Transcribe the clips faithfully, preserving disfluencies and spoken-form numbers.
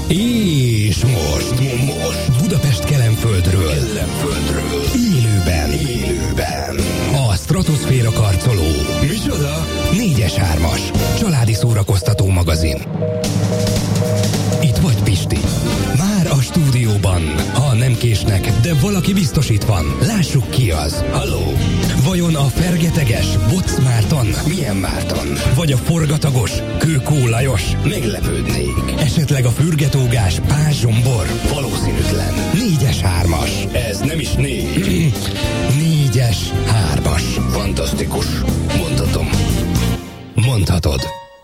És most, most Budapest Kelenföldről, Kelenföldről élőben, élőben a Stratoszféra karcoló. Micsoda? négyes hármas családi szórakoztató magazin. Itt vagy Pisti. Már a stúdióban. Ha nem késnek, de valaki biztos itt van. Lássuk ki az. Halló? Vajon a fergeteges Bocz Márton? Milyen Márton? Vagy a forgatagos Kőkó Lajos? Meglepődnék. Esetleg a fürgetógás Pázs Zsombor? Valószínűtlen. Négyes hármas. Ez nem is négy. Négyes hármas. Fantasztikus. Mondhatom. Mondhatod.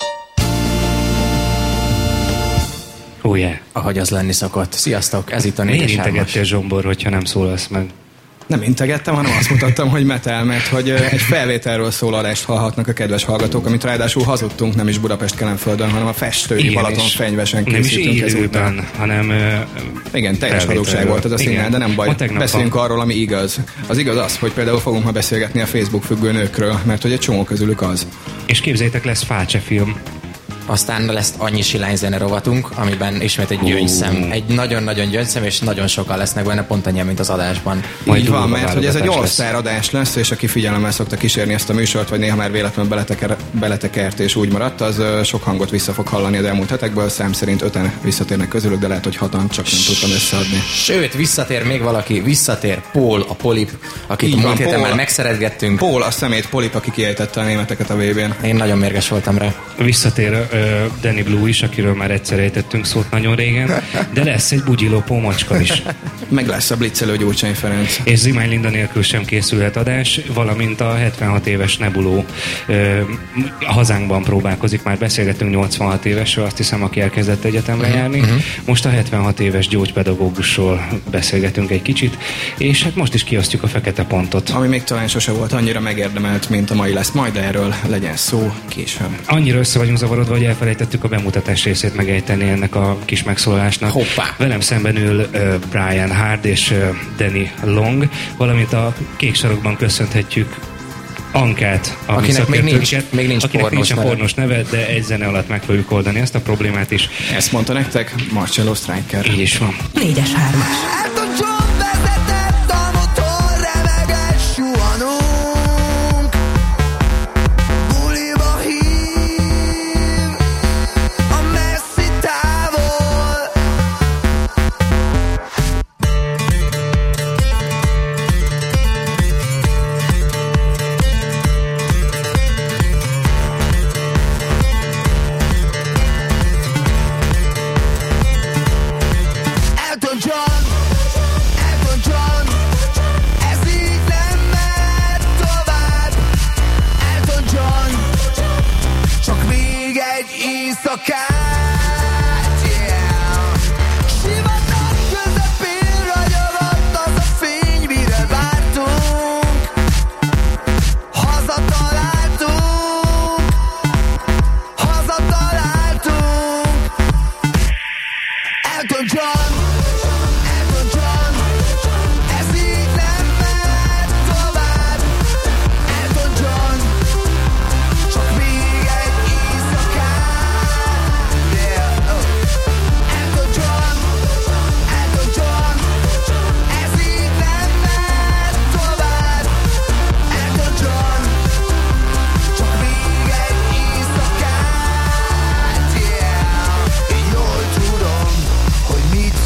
Oh yeah. Ahogy az lenni szokott. Sziasztok, ez itt a négyes hármas. Miért integettél, Zsombor, hogyha nem szólalsz meg? Nem integettem, hanem azt mutattam, hogy metal, mert hogy egy felvételről szóló adást hallhatnak a kedves hallgatók, amit ráadásul hazudtunk, nem is Budapest Kelenföldön, hanem a festői Balaton fenyvesen készítünk ezután. Nem is élőben, hanem uh, igen, teljes hazugság volt ez a színál, de nem baj. Beszéljünk arról, ami igaz. Az igaz az, hogy például fogunk ma beszélgetni a Facebook függő nőkről, mert hogy egy csomó közülük az. És képzeljétek, lesz Fácse film. Aztán lesz annyi silányzene rovatunk, amiben ismét egy gyöngyszem. Egy nagyon-nagyon gyöngyszem, és nagyon sokan lesznek benne, pont annyi, mint az adásban. Így van, mert hogy ez egy all-star adás lesz, és aki figyelemmel szokta kísérni ezt a műsort, vagy néha már véletlenül beleteker, beletekert és úgy maradt, az sok hangot vissza fog hallani az elmúlt hetekből. Szám szerint öten visszatérnek közülük, de lehet, hogy hatan, csak nem tudtam összeadni. Sőt, visszatér még valaki, visszatér Paul, a polip, akit a múlt héten már megszeretgettünk. Paul, a szemét polip, aki kiejtette a németeket a vé bén. Én nagyon mérges voltam rá. Visszatér uh, Danny Blue is, akiről már egyszer ejtettünk szót nagyon régen, de lesz egy bugyilopó macska is. Meg lesz a blitzelő Gyurcsány Ferenc. És Zimány Linda nélkül sem készülhet adás, valamint a hetvenhat éves Nebuló uh, a hazánkban próbálkozik, már beszélgettünk nyolcvanhat évesről, azt hiszem, aki elkezdett egyetemre járni. Uh-huh. Most a hetvenhat éves gyógypedagógusról beszélgetünk egy kicsit, és hát most is kiosztjuk a fekete pontot. Ami még talán sose volt annyira megérdemelt, mint a mai lesz, majd erről legyen szó később. Annyira össze vagyunk zavarodva, hogy elfelejtettük a bemutatás részét megejteni ennek a kis megszólalásnak. Hoppá! Velem szemben ül uh, Brian Hard és uh, Danny Long, valamint a Kék Sarokban köszönhetjük Ankát, a akinek még nincs, még nincs akinek pornos nincsen pornos neve, de egy zene alatt meg fogjuk oldani ezt a problémát is. Ezt mondta nektek Marcello Striker. Így is van. Négyes hármas. Mit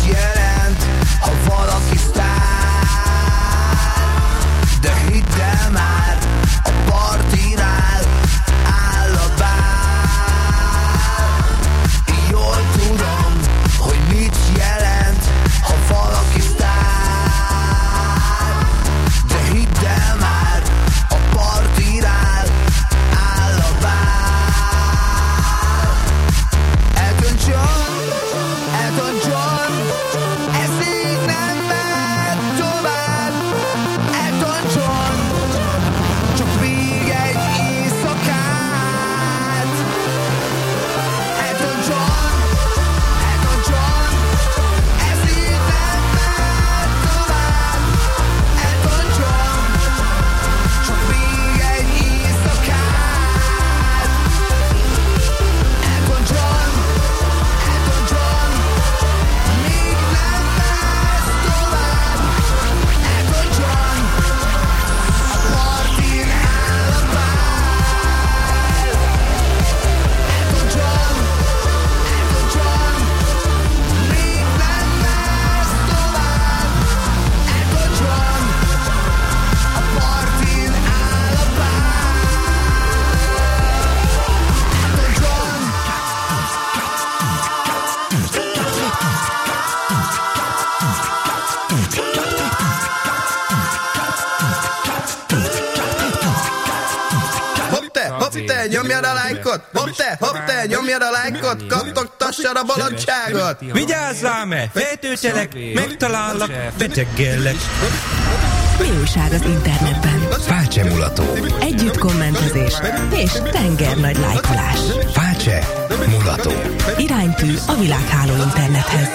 lájkot, hopp te, hopp te, nyomjad a lájkot, kattogtassad a bolondságot. Vigyázz rám, feltöltelek, megtalállak, beteggellek. Mi újság az internetben? Fácse mulató. Együtt kommentezés és tenger nagy lájkolás. Fácse mulató. Iránytű a világháló internethez.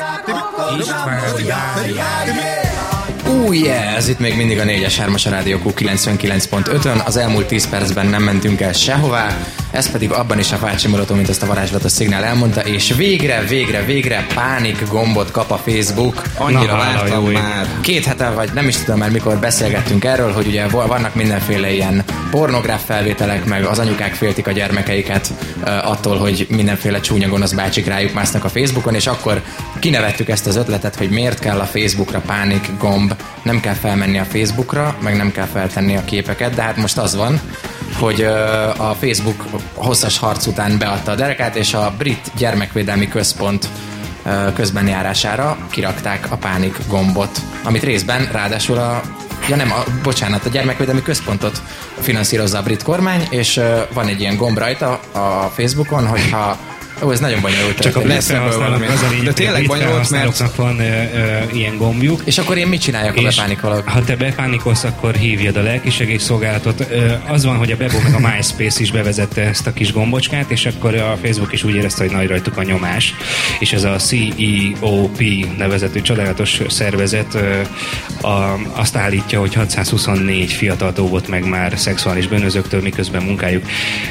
Új, yeah, ez itt még mindig a négyes hármas a Rádió Q kilencvenkilenc pont ötön. Az elmúlt tíz percben nem mentünk el sehová, ez pedig abban is a Fácsi mulató, mint ezt a varázslatos szignál elmondta, és végre, végre, végre pánik gombot kap a Facebook. Annyira vártam már. Két hete, vagy nem is tudom már mikor beszélgettünk erről, hogy ugye vannak mindenféle ilyen pornográf felvételek, meg az anyukák féltik a gyermekeiket uh, attól, hogy mindenféle csúnya gonosz bácsik rájuk másznak a Facebookon, és akkor kinevettük ezt az ötletet, hogy miért kell a Facebookra pánik gomb, nem kell felmenni a Facebookra, meg nem kell feltenni a képeket, de hát most az van, hogy uh, a Facebook hosszas harc után beadta a derekát, és a Brit Gyermekvédelmi Központ uh, közbenjárására kirakták a pánik gombot, amit részben ráadásul a Ja nem, a, bocsánat, a Gyermekvédelmi Központot finanszírozza a brit kormány, és uh, van egy ilyen gomb rajta a Facebookon, hogyha ó, ez nagyon bonyolult. Csak a brit felhasználók az a lényeg, de tényleg bonyolult, mert van ö, ö, ilyen gombjuk. És akkor én mit csináljak, ha bepánikolok? Ha te bepánikolsz, akkor hívjad a lelkisegélyszolgálatot. Ö, az van, hogy a Bebo meg a MySpace is bevezette ezt a kis gombocskát, és akkor a Facebook is úgy érezte, hogy nagy rajtuk a nyomás. És ez a C E O P nevezetű csodálatos szervezet ö, a, azt állítja, hogy hatszázhuszonnégy fiatal óvott meg már szexuális bűnözőktől, miközben munkájuk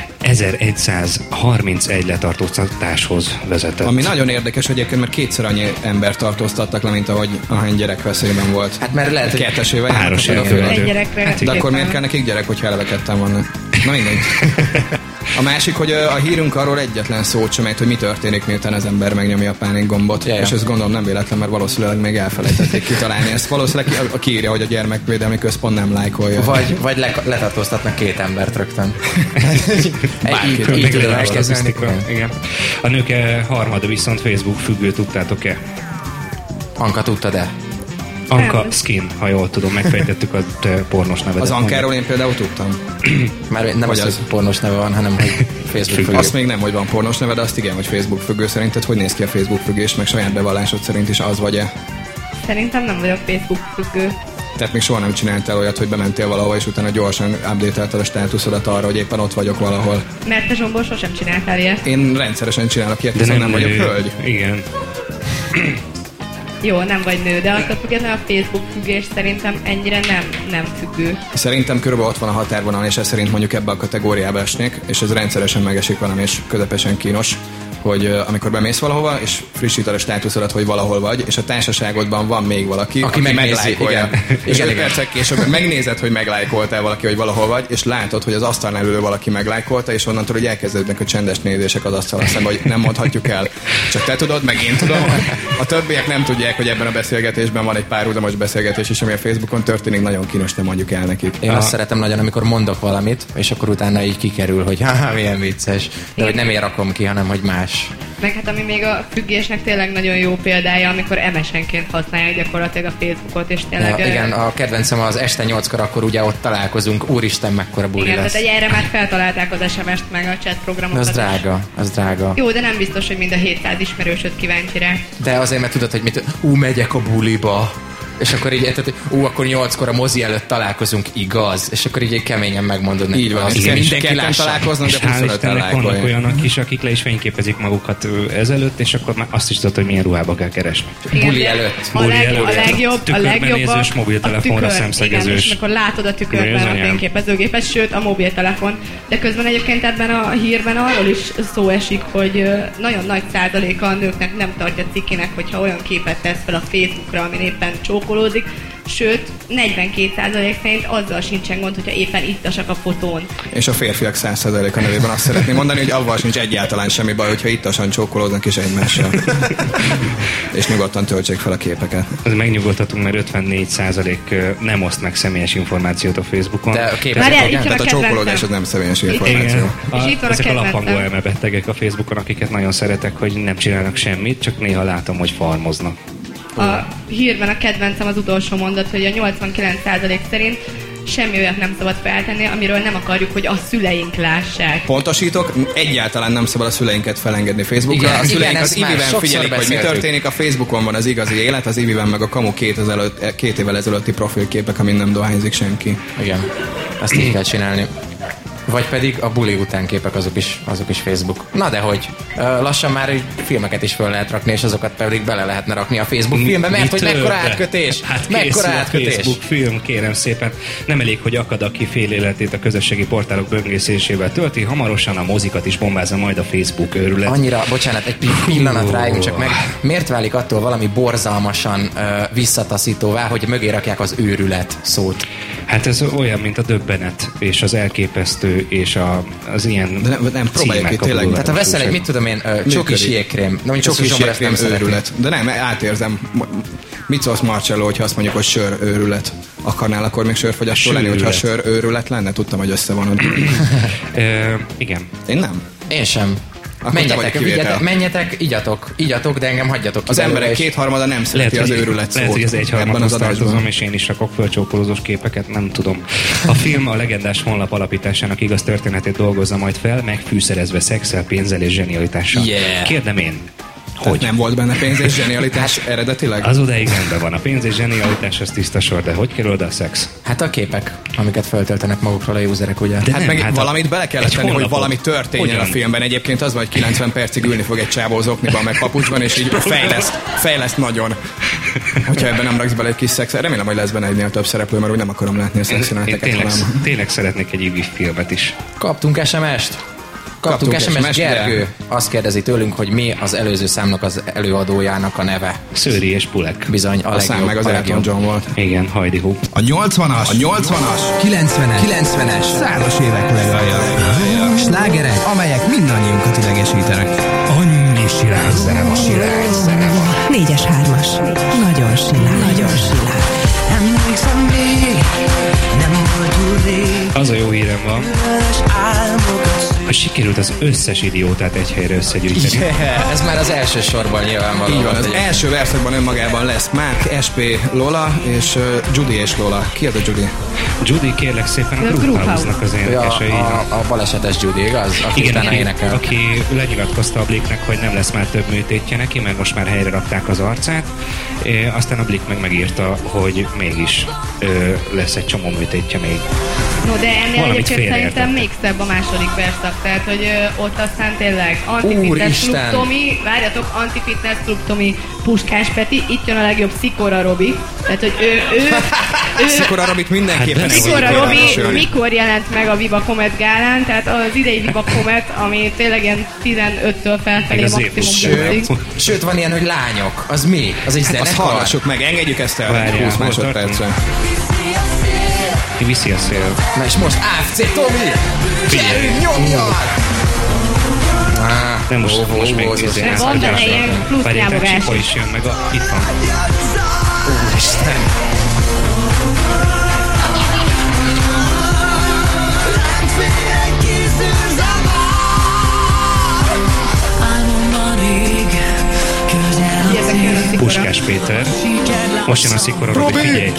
ezeregyszázharmincegy letartóztatáshoz vezetett. Ami nagyon érdekes egyébként, mert kétszer annyi ember tartóztattak le, mint ahogy ahány gyerek veszélyben volt. Hát mert lehet, hogy kettesével páros egy gyerekre. hát de akkor miért kell nekik gyerek, hogyha eleve ketten vannak? Na mindegy. A másik, hogy a hírünk arról egyetlen szót sem ejt, hogy mi történik, miután az ember megnyomja a pánik gombot. Jaj, és ezt gondolom nem véletlen, mert valószínűleg még elfelejtették kitalálni ezt. Valószínűleg a kiírja, hogy a Gyermekvédelmi Központ nem lájkolja. Vagy, vagy le, letartóztatnak két embert rögtön. Bárkit, így, így tudom elkezdeni. Igen. A nők harmada viszont Facebook függő, tudtátok-e? Anka, tudtad-e? Anka Skin, ha jól tudom, megfejtettük a pornos nevet. Az Ankáról én például tudtam. Már nem az, az, hogy pornos neve van, hanem hogy Facebook függő. Azt még nem, hogy van pornos neve, de azt igen, hogy Facebook függő. Szerinted hogy néz ki a Facebook függés, meg saját bevallásod szerint is az vagy-e? Szerintem nem vagyok Facebook függő. Tehát még soha nem csináltál olyat, hogy bementél valahol, és utána gyorsan update-elted a státuszodat arra, hogy éppen ott vagyok valahol. Mert te, Zsombor, sosem csináltál ilyet. Én rendszeresen csinálok ilyet, de nem, nem vagyok hölgy. Igen. Jó, nem vagy nő, de attól függetlenül a Facebook függés szerintem ennyire nem, nem függő. Szerintem körülbelül ott van a határvonal, és ez szerint mondjuk ebbe a kategóriába esnék, és ez rendszeresen megesik velem, és közepesen kínos, hogy uh, amikor bemész valahova, és frissíted a státuszodat, hogy valahol vagy, és a társaságodban van még valaki, aki, aki meglájkolja. És öt percek később megnézed, hogy meglájkoltál valaki, hogy valahol vagy, és látod, hogy az asztalnál ülő valaki meglájkolta, és onnantól, hogy elkezdődnek a csendes nézések az asztal szemben, hogy nem mondhatjuk el. Csak te tudod, meg én tudom. A többiek nem tudják, hogy ebben a beszélgetésben van egy párhuzamos beszélgetés is, ami a Facebookon történik, nagyon kínos, nem mondjuk el nekik. Én azt szeretem nagyon, amikor mondok valamit, és akkor utána így kikerül, hogy ha milyen vicces. De hogy nem én rakom ki, hanem hogy más. Meg hát ami még a függésnek tényleg nagyon jó példája, amikor em es enként használják gyakorlatilag a Facebookot, és tényleg... Ja, igen, a kedvencem az este nyolckor, akkor ugye ott találkozunk, úristen, mekkora buli igen, lesz. Igen, tehát erre már feltalálták az es em est, meg a chat programokat. Az drága, az drága. Jó, de nem biztos, hogy mind a hétszáz ismerősöd kíváncsi rá. De azért, mert tudod, hogy mit... Ú, megyek a buliba. És akkor így, tehát, ú, akkor nyolckor a mozi előtt találkozunk, igaz? És akkor így keményen megmondod neki. Így van, az, igen, mindenki találkoznak, de huszonöten vannak olyanok is, akik le is fényképezik magukat ezelőtt, és akkor már azt is tudod, hogy milyen ruhába kell keresni. Igen, buli előtt. A, Buli leg, előtt. a legjobb, a legjobb a, mobiltelefonra a tükör, szemszegezős. igen, és akkor látod a tükörben a fényképezőgépet, sőt a mobiltelefon. De közben egyébként ebben a hírben arról is szó esik, hogy nagyon nagy százaléka a nőknek nem tartja cikinek, hogyha olyan képet tesz fel a Facebookra, amin éppen csókolózik. Sőt, negyvenkét százalék szerint azzal sincsen gond, hogyha éppen ittasak a fotón. És a férfiak száz százaléka nevében azt szeretném mondani, hogy avval sincs egyáltalán semmi baj, hogyha ittasan csókolóznak is egymással. És nyugodtan töltsék fel a képeket. Ez megnyugodhatunk, mert ötvennégy százalék nem oszt meg személyes információt a Facebookon. De a képek, tehát a csókolódás az nem személyes információ. A, ezek a lapangó elmebettegek a Facebookon, akiket nagyon szeretek, hogy nem csinálnak semmit, csak néha látom, hogy farmoznak. A hírben a kedvencem az utolsó mondat, hogy a nyolcvankilenc százalék szerint semmi olyat nem szabad feltenni, amiről nem akarjuk, hogy a szüleink lássák. Pontosítok, egyáltalán nem szabad a szüleinket felengedni Facebookra. Igen, a szüleink igen, az Iviben figyelik, hogy mi történik. A Facebookon van az igazi élet, az Iviben meg a kamu két, ezelőtt, két évvel ezelőtti profilképek, amin nem dohányzik senki. Igen, ezt így kell csinálni. Vagy pedig a buli után képek, azok is, azok is Facebook. Na de hogy, lassan már filmeket is föl lehet rakni, és azokat pedig bele lehetne rakni a Facebook filmbe, mert hogy mekkora átkötés! Hát mekkora átkötés! Facebook film, kérem szépen. Nem elég, hogy akad, aki fél életét a közösségi portálok böngészésével tölti, hamarosan a mozikat is bombázza majd a Facebook őrület. Annyira, bocsánat, egy pillanat rájunk csak meg. Miért válik attól valami borzalmasan uh, visszataszítóvá, hogy mögé rakják az őrület szót? Hát ez olyan, mint a döbbenet, és az elképesztő, és a, az ilyen de nem, nem próbáljuk ki tényleg. Tehát ha veszel egy, mit tudom én, uh, csokis jégkrém. No, csokis jégkrém őrület. De nem, átérzem. Mit szólsz, Marcello, hogyha azt mondjuk, hogy sör őrület? Akarnál akkor még sörfogyasztó lenni, hogyha sör őrület lenne? Tudtam, hogy összevonod. Ö, igen. Én nem. Én sem. Akkor menjetek, vigyetek, menjetek, igyatok, igyatok, de engem hagyjatok ki. Az emberek kétharmada nem szereti az őrület szót. Lehet, hogy az egyharmadhoz tartozom, és én is rakok fölcsókolózós képeket, nem tudom. A film a legendás honlap alapításának igaz történetét dolgozza majd fel, megfűszerezve szexszel, pénzzel és zsenialitással. Yeah. Kérdem én, hogy nem volt benne pénz és zsenialitás eredetileg? Az odáig rendben van. A pénz és zsenialitás az tiszta sor, de hogy kerül oda a szex? Hát a képek, amiket feltöltenek magukról a userek, ugye? De hát nem, meg hát valamit bele kellett tenni, hogy valami történjen a filmben. Egyébként az van, hogy kilencven percig ülni fog egy csávó zokniban, meg papucsban, és így fejleszt, fejleszt nagyon. Hogyha ebben nem raksz bele egy kis szex, remélem, hogy lesz benne egynél több szereplő, mert úgy nem akarom látni a szexjeleneteket. Tényleg, tényleg szeretnék egy Ivi filmet is. Kaptunk es em est? Kaptunk es em es, Gergő azt kérdezi tőlünk, hogy mi az előző számnak az előadójának a neve. Szőri és Pulek. Bizony, a, a legjobb. szám meg az Elton John volt. Igen, Heidi Ho. A nyolcvanas, a nyolcvanas, kilencvenes, kilencvenes, százas évek legalja. Slágerek, amelyek mindannyiunkat idegesítenek. Annyi silány zene van, silány zene van. Négyes hármas. Nagyon silány, nagyon silány. Emlékszem még, nem volt túl rég. Az a jó hírem van, hogy sikerült az összes idiótát egy helyre összegyűjteni. Yeah, ez már az első sorban nyilvánvaló. Így van, az első verszakban önmagában lesz Mark, es pé, Lola és uh, Judy és Lola. Ki az a Judy? Judy kérlek szépen a Grouphouse-nak az énekese. Ja, a, a balesetes Judy, igaz? Aki igen, utána aki, énekel. aki lenyilatkozta a Blicknek, hogy nem lesz már több műtétje neki, mert most már helyre rakták az arcát. É, aztán a Blick meg megírta, hogy mégis ö, lesz egy csomó műtétje még. No, de ennél egyébként szerintem még szebb a második verszak, tehát hogy ö, ott aztán tényleg antifitness Club Tomi, várjatok, antifitness Club Tomi, Puskás Peti, itt jön a legjobb Szikora Robi, tehát hogy ő... ő, ő Szikora Robit mindenképpen... Hát Szikora Robi mikor jelent meg a Viva Comet gálán, tehát az idei Viva Comet, ami tényleg ilyen tizenöttől felfelé maximum. Sőt, van ilyen, hogy lányok, az mi? Az egy zenekar? Azt hallgassuk meg, engedjük ezt el húsz másodpercre. Ki viszi a szél. Na és most á ef cé Tomi! Gyerünk, nyomjad! Nem most, oh, most még tízén át. Van benne ilyen plusz nyávogás. Csipa is jön, meg a... Itt van. Úristen! Puskás Péter. Most jön a Szikora Robi, figyelj!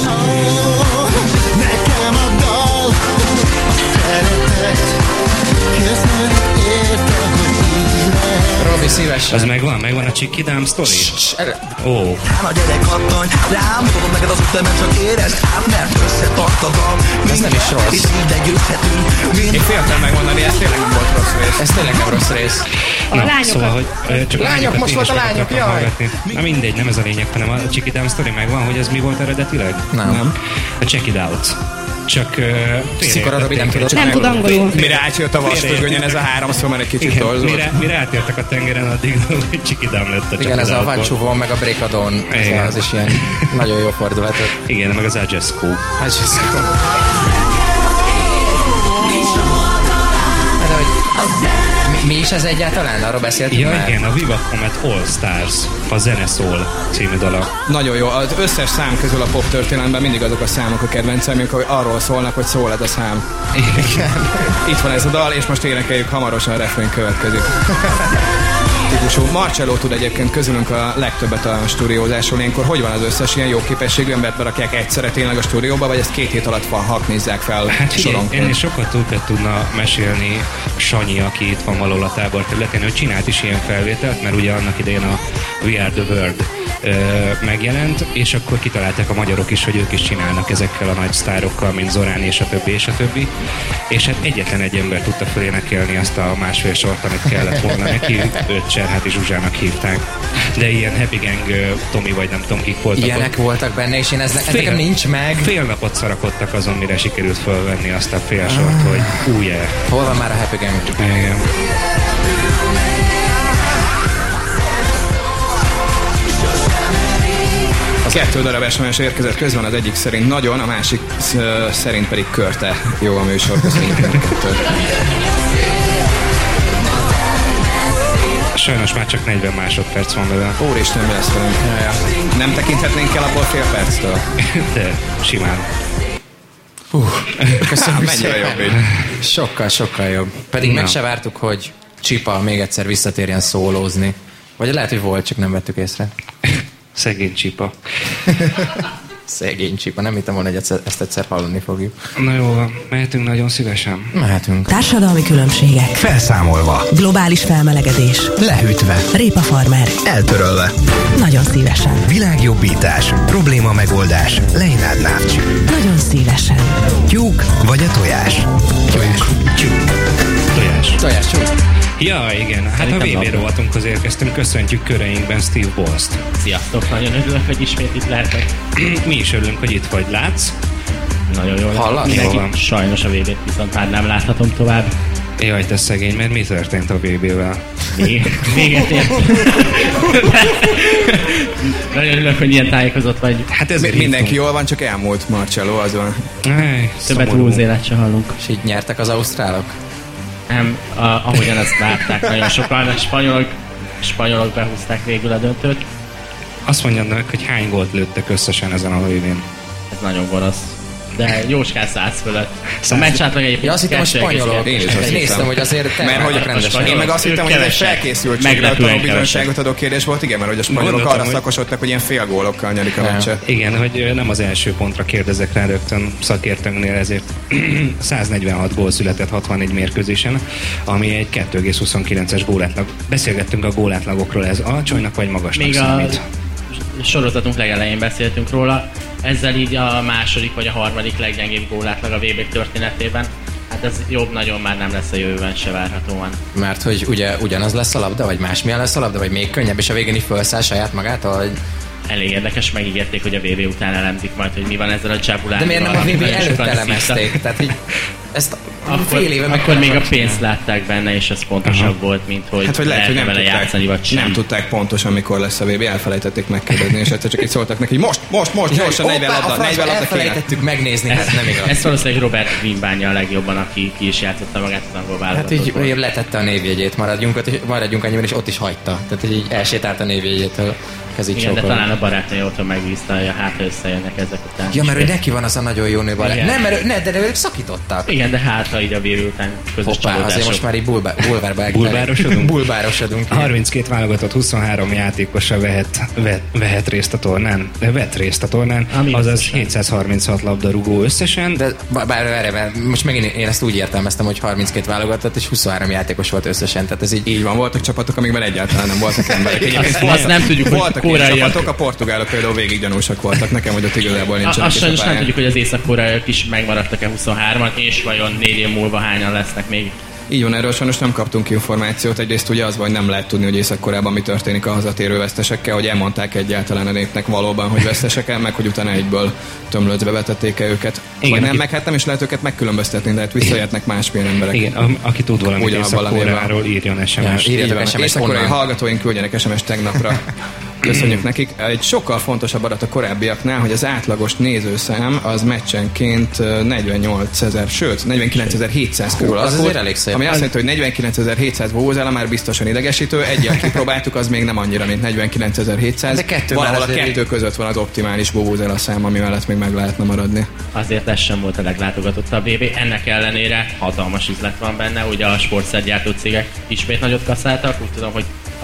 Nekem a dal, a szeretet, köszönöm érte, hogy így lesz. Robi, szívesen. Az megvan, megvan a Csiki Dám sztori? Ó. Oh. Rám a gyerek hattanj, rám mutatom neked az utat, mert csak érezd át, mert összetartadom. Ez nem is rossz. És minden győzhetünk. Én féltem megmondani, ez tényleg nem volt rossz rész. Ez tényleg nem rossz rész. Na, szóval, hogy ö, csak lányok, most volt a lányok, jaj. Hallgatni. Na mindegy, nem ez a lényeg, hanem a Check It Out sztori megvan, hogy ez mi volt eredetileg? Nem. nem. A Check It Out. Csak uh, Szikora Robi nem tudott. Nem tud angolul. Mire átjött a vasfüggönyen ez a háromszor, mert egy kicsit torzult. Mire, mire átértek a tengeren, addig hogy Check It Out lett a igen, ez a Vancsúvó, meg a Breakadon, ez az is ilyen nagyon jó fordulatot. Igen, meg az Ajesco. Ajesco. Mi, mi is ez egyáltalán? Arról beszéltünk ja, már? igen, a Viva Comet All Stars, a Zene Soul című dala. Nagyon jó, az összes szám közül a pop történelemben mindig azok a számok a kedvencem, hogy arról szólnak, hogy szól ez a szám. Igen. Itt van ez a dal, és most énekeljük hamarosan, a refrén következik. típusú. Marcello tud egyébként közülünk a legtöbbet a stúdiózásról. Ilyenkor hogy van az összes ilyen jó képességű embert berakják egyszerre tényleg a stúdióba, vagy ezt két hét alatt haknézzák fel hát soronként? Ennél sokkal többet tudna mesélni Sanyi, aki itt van valahol a tábor területén, hogy csinált is ilyen felvételt, mert ugye annak idején a We Are The World ö, megjelent, és akkor kitalálták a magyarok is, hogy ők is csinálnak ezekkel a nagy sztárokkal, mint Zorán és a többi, és a többi. És hát egyetlen egy ember tudta fölénekelni azt a másfél sort, amit kellett volna neki, őt Cserháti Zsuzsának hívták. De ilyen Happy Gang Tomi vagy nem tudom kik voltak. Ilyenek ott voltak benne, és én ez fél, nekem nincs meg. Fél napot szarakodtak azon, mire sikerült fölvenni azt a fél sort, ah. hogy új yeah. Hol van már a Happy Gang? Igen. Az kettő darab es em es érkezett közben, az egyik szerint nagyon, a másik szerint pedig körte jó a műsor. Köszönjük kettőt. Sajnos már csak negyven másodperc van vele. Úristen, mi lesz velünk? Nem tekinthetnénk el abból fél perctől? De simán. Hú, köszönöm. Mennyire jobb így. Sokkal, sokkal jobb. Pedig no. meg se vártuk, hogy Csipa még egyszer visszatérjen szólózni. Vagy lehet, hogy volt, csak nem vettük észre. Szegény Csipa. Szegény Csipa. Nem hittem volna, hogy ezt egyszer hallani fogjuk. Na jó van, mehetünk nagyon szívesen. Mehetünk. Társadalmi különbségek. Felszámolva. Globális felmelegedés. Lehűtve. Répafarmer. Eltörölve. Nagyon szívesen. Világjobbítás. Probléma megoldás. Lejnád Návcs. Nagyon szívesen. Tyúk vagy a tojás? Tyúk. Tyúk. Tojás. Tojás, tyúk. Ja, igen. Hát a vé bé rovatunkhoz érkeztünk. Köszöntjük köreinkben Steve Bost. Sziasztok, nagyon örülök, hogy ismét itt lehetek. Mi is örülünk, hogy itt vagy. Látsz? Nagyon jól. Hallasz? Sajnos a vé bét viszont már nem láthatom tovább. Jaj, te szegény, mert mi történt a vé bével? Még, véget ért. Nagyon örülök, hogy ilyen tájékozott vagy. Hát ez mindenki jól van, csak elmúlt Marcello, az van. Ej, többet húsz élet se hallunk. És így nyertek az ausztrálok? Nem, a, ahogyan ezt látták nagyon sokan, a spanyolok, spanyolok behúzták végül a döntőt. Azt mondjad meg, hogy hány gólt lőttek összesen ezen a vé bén? Ez nagyon gonosz. De jóskán száz fölött. A meccs átlag egyébként. Ja, azt hittem, hogy spanyolok. Én is azt néztem, hogy azért te mert hogy rendesen. Én meg azt hittem, hogy ez egy felkészültségre tanúbizonyságot adó kérdés volt, igen, mert hogy a spanyolok Gondoltam, arra szakosodtak, hogy ilyen fél gólokkal nyerik a meccset. Igen, hogy nem az első pontra kérdezek rá rögtön szakértőnknél, ezért száznegyvenhat gól született hatvannégy mérkőzésen, ami egy kettő egész huszonkilences gólátlag. Beszélgettünk a gólátlagokról, ez alacsonynak vagy magasnak számít? Sorozatunk legelején beszéltünk róla, ezzel így a második vagy a harmadik leggyengébb gólátlag a vé bé történetében. Hát ez jobb nagyon már nem lesz a jövőben se várhatóan. Mert hogy ugye ugyanaz lesz a labda, vagy másmilyen lesz a labda, vagy még könnyebb, és a végén is felszáll saját magától, hogy... Elég érdekes, megígérték, hogy a vé bé után elemzik majd, hogy mi van ezzel a Csabulával. De miért nem a vé bé előtt elemezték? Tehát így ezt akkor, fél éve akkor még a pénzt látták benne, és ez pontosabb uh-huh. volt, mint hogy, hát, hogy lehet, hogy nem vele tudták, játszani, vagy sem. Nem tudták pontosan, mikor lesz a vé bé, elfelejtették megkérdezni, és egyszer csak így szóltak neki, hogy most, most, most, gyorsan, negyven labda, negyven labda kéne. Elfelejtettük megnézni, ez nem igaz. Ezt valószínűleg Robert Green bánja a legjobban, aki ki is játszotta magát az angol válogatotból. Hát így letette a névjegyét, maradjunk, maradjunk annyiban, és ott is hagyta. Tehát így elsétált a névjegyétől. Igen, de talán a barátnője otthon megbízta, hogy hát összejönnek ezek után. Ja, mert ő neki van az a nagyon jó nő barát. Nem, mert ne, de, de ők szakítottak. Igen, de hát ha így a vé bé után közös csalódások. Azért most már így bulvárba bulvárosodunk. bulvárosodunk. harminckét válogatott, huszonhárom játékosa vehet, vehet, vehet részt a tornán, vett részt a tornán, ami azaz hétszázharminchat labdarúgó összesen. De bár erre, most megint én ezt úgy értelmeztem, hogy harminckét válogatott, és huszonhárom játékos volt összesen. Tehát ez így, így van, voltak csapatok, amikben egyáltalán nem voltak emberek. Azt nem tudjuk, voltak ilyen csapatok, a portugálok például végig gyanúsak voltak. Nekem, hogy ott igazából nincsenek. Azt sajnos nem tudjuk, hogy az észak-koreaiak is megmaradtak-e huszonhárman, és vajon négy év múlva hányan lesznek még. Így van, erről sajnos nem kaptunk információt. Egyrészt ugye az, vagy nem lehet tudni, hogy Észak-Koreában mi történik a hazatérő vesztesekkel, hogy elmondták egyáltalán a népnek valóban, hogy vesztesek, meg hogy utána egyből tömlöcbe vetették-e őket. Igen, vagy nem, aki... meg hát nem is lehet őket megkülönböztetni, de hát visszajöhetnek másmilyen emberek. Igen, a, aki tud valamit Észak-Koreáról, írjon es em es-t. Írjatok es em es-t. Észak-koreai hallgatóink küldjenek es em es-t tegnapra. Köszönjük nekik. Egy sokkal fontosabb adat a korábbiaknál, hogy az átlagos nézőszám az meccsenként negyvennyolcezer, sőt negyvenkilencezer-hétszáz körül az volt, elég szép. Ami azt jelenti, hogy negyvenkilencezer-hétszáz vuvuzela már biztosan idegesítő, egyel kipróbáltuk, az még nem annyira, mint negyvenkilencezer-hétszáz. Valahol a kettő között van az optimális vuvuzela szám, ami mellett még meg lehetne maradni. Azért ez sem volt a leglátogatottabb vé bé, ennek ellenére hatalmas üzlet van benne, ugye a sportszergyártó cégek ismét nagyot kasszáltak, úgy tudom, hogy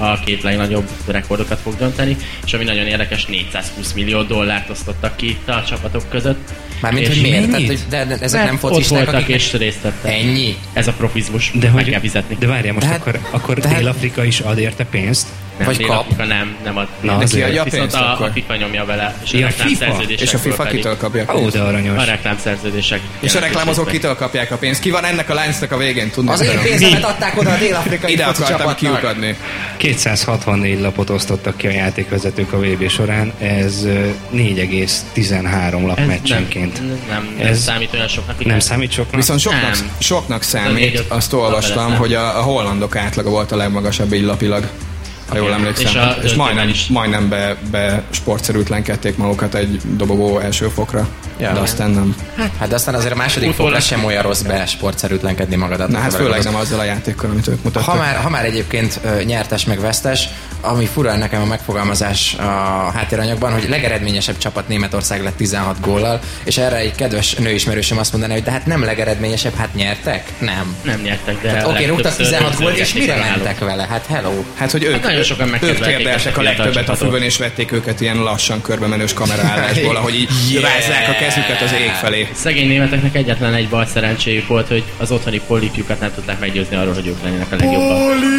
a két legnagyobb rekordokat fog dönteni, és ami nagyon érdekes, négyszázhúsz millió dollárt osztottak ki itt a csapatok között. Mármint, hogy miért? Tehát, hogy de, de ezek Mert nem focisták, ott voltak akik... és részt vettek. Ennyi? Ez a profizmus, de meg hogy, kell fizetni. De várjál, most Tehát- akkor, akkor tehát- Dél-Afrika is ad érte pénzt? Nem, Vagy Dél-Afrika nem, nem ad. Na, De azért. Ki adja a viszont pénzt a, akkor? a FIFA nyomja vele, és Ja, a FIFA? reklámszerződésekből És a FIFA pedig- kitől kapja a Ó, pénzt? de aranyos. A reklámszerződések. És a reklámozók kitől kapják a pénzt? Ki van ennek a láncnak a végén? Tudni Az én akarom. pénzemet adták oda a dél-afrikai Ide foci akartam csapatnak. kiukadni. kétszázhatvannégy lapot osztottak ki a játékvezetők a vé bé során, ez ö, négy egész tizenhárom lap Ez meccsenként. Nem, nem, nem Ez számít olyan soknak. Nem számít soknak? Viszont soknak, Nem. soknak négy, számít, öt- azt öt olvastam, bele hogy a, a hollandok átlaga volt a legmagasabb így lapilag. Ha jól Igen. emlékszem. És És, a és döntőben majdnem, is. majdnem be, be sportszerűtlenkedték magukat egy dobogó első fokra. Ja. De aztán nem. Hát de aztán azért a második Utólag- fokra sem olyan rossz be sportszerűtlenkedni magadat. Na hát főleg nem azzal a játékkal, amit ők mutattak. Ha már, ha már egyébként ö, nyertes meg vesztes, ami fura nekem a megfogalmazás a háttéranyagban, hogy legeredményesebb csapat Németország lett tizenhat góllal, és erre egy kedves nőismerősöm azt mondaná, hogy de hát nem legeredményesebb, hát nyertek? Nem. Nem nyertek, de Hát, Oké, okay, rúgtak legtöbbször tizenhat gólt, és rögzítették mire a náluk. mentek vele? Hát hello. Hát, hogy ők, Hát nagyon sokan ők megkedvelték térdeltek ezt a a fiatal legtöbbet a csapatot. füvön, és vették őket ilyen lassan körbe menős kameraállásból, ahogy így Yeah. rázzák a kezüket az ég felé. Szegény németeknek egyetlen egy bal szerencséjük volt, hogy az otthoni polipjukat nem tudták meggyőzni arról, hogy ők lennének a legjobbak.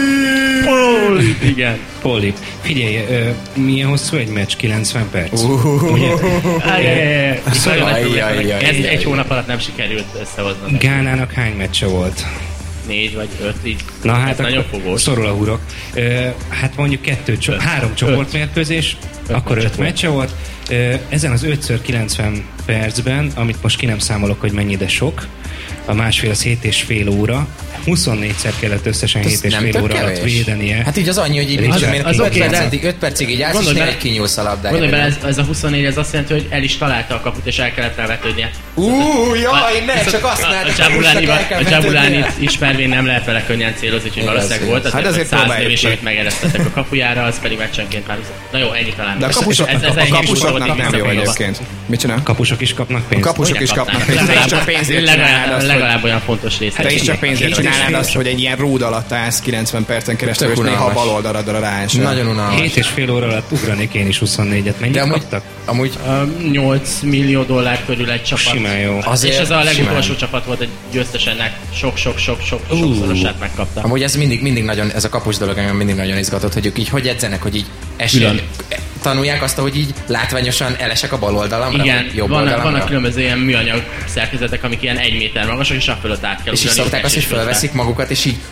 Polip! Igen. Polip. Figyelj, ö, milyen hosszú egy meccs? kilencven perc? Ugye? Ajjajjaj. Ajjajjaj. Ez egy hónap alatt nem sikerült összehozni. Gánának hány meccse volt? Négy vagy öt, így. Na hát Ez nagyon akkor fogós. szorul a hurok. Ö, hát mondjuk kettő, cso- három csoportmérkőzés, akkor öt meccse volt. Ö, ezen az ötször kilencven percben, amit most ki nem számolok, hogy mennyi, de sok, a másfél az hét és fél óra, huszonnégyszer kellett összesen Ez hét és nem fél tök óra alatt kevés? védenie. Hát így az annyi, hogy így Az- az, az öt, oké, de- percig, öt percig így állsz, és Gondolj néha bele- egy kinyúlsz a labdára. Gondolj bele, ez, ez a huszonnégy, ez azt jelenti, hogy el is találta a kaput, és el kellett elvetődnie. Ú, jaj, ne, Viszont csak azt a- lehet, a hogy Csabulánit- el kell a Csabulánit vetődnie. ismervén nem lehet vele könnyen célozni, úgyhogy Igaz, valószínűleg volt. igaz. Az Hát azért száz próbáljuk lövés, ki. amit megeresztettek a kapujára, az pedig meccsenként már... Na jó, ennyi talán. De a Ez- kapusoknak, ez- ez a ennyi is kapusoknak volt, nem jó így egyébként. Mit csinál? Kapusok is kapnak A pénzt? kapusok is kapnak pénzt. Te is csak pénzért csinálnád Legalább, azt, hogy... legalább olyan fontos része. Te is csak pénzért Hét és csinálnád fél azt, hogy egy ilyen rúd alatt állsz kilencven percen keresztül, Tök és néha a unalmas. bal oldaladra ráesel. Nagyon unalmas. Hét és fél óra alatt ugranék én is huszonnégyet. Mennyit De amúgy, kaptak? amúgy nyolc millió dollár körül egy csapat. Simán jó. Azért és ez a legutolsó simán. csapat volt, egy győztes ennek sok-sok-sok-sok sokszorosát megkapta. Amúgy ez mindig, mindig nagyon, ez a kapus dolog engem mindig nagyon izgatott, hogy ők így hogy edzenek, hogy így Külön. esély, tanulják azt, hogy így látványosan elesek a bal oldalamra, Igen, vagy jobb vannak, oldalamra. vannak különböző ilyen műanyag szerkezetek, amik ilyen egy méter magasak, és a fölött át kell És így ugrani, szokták azt, hogy esés felveszik közben. magukat, és így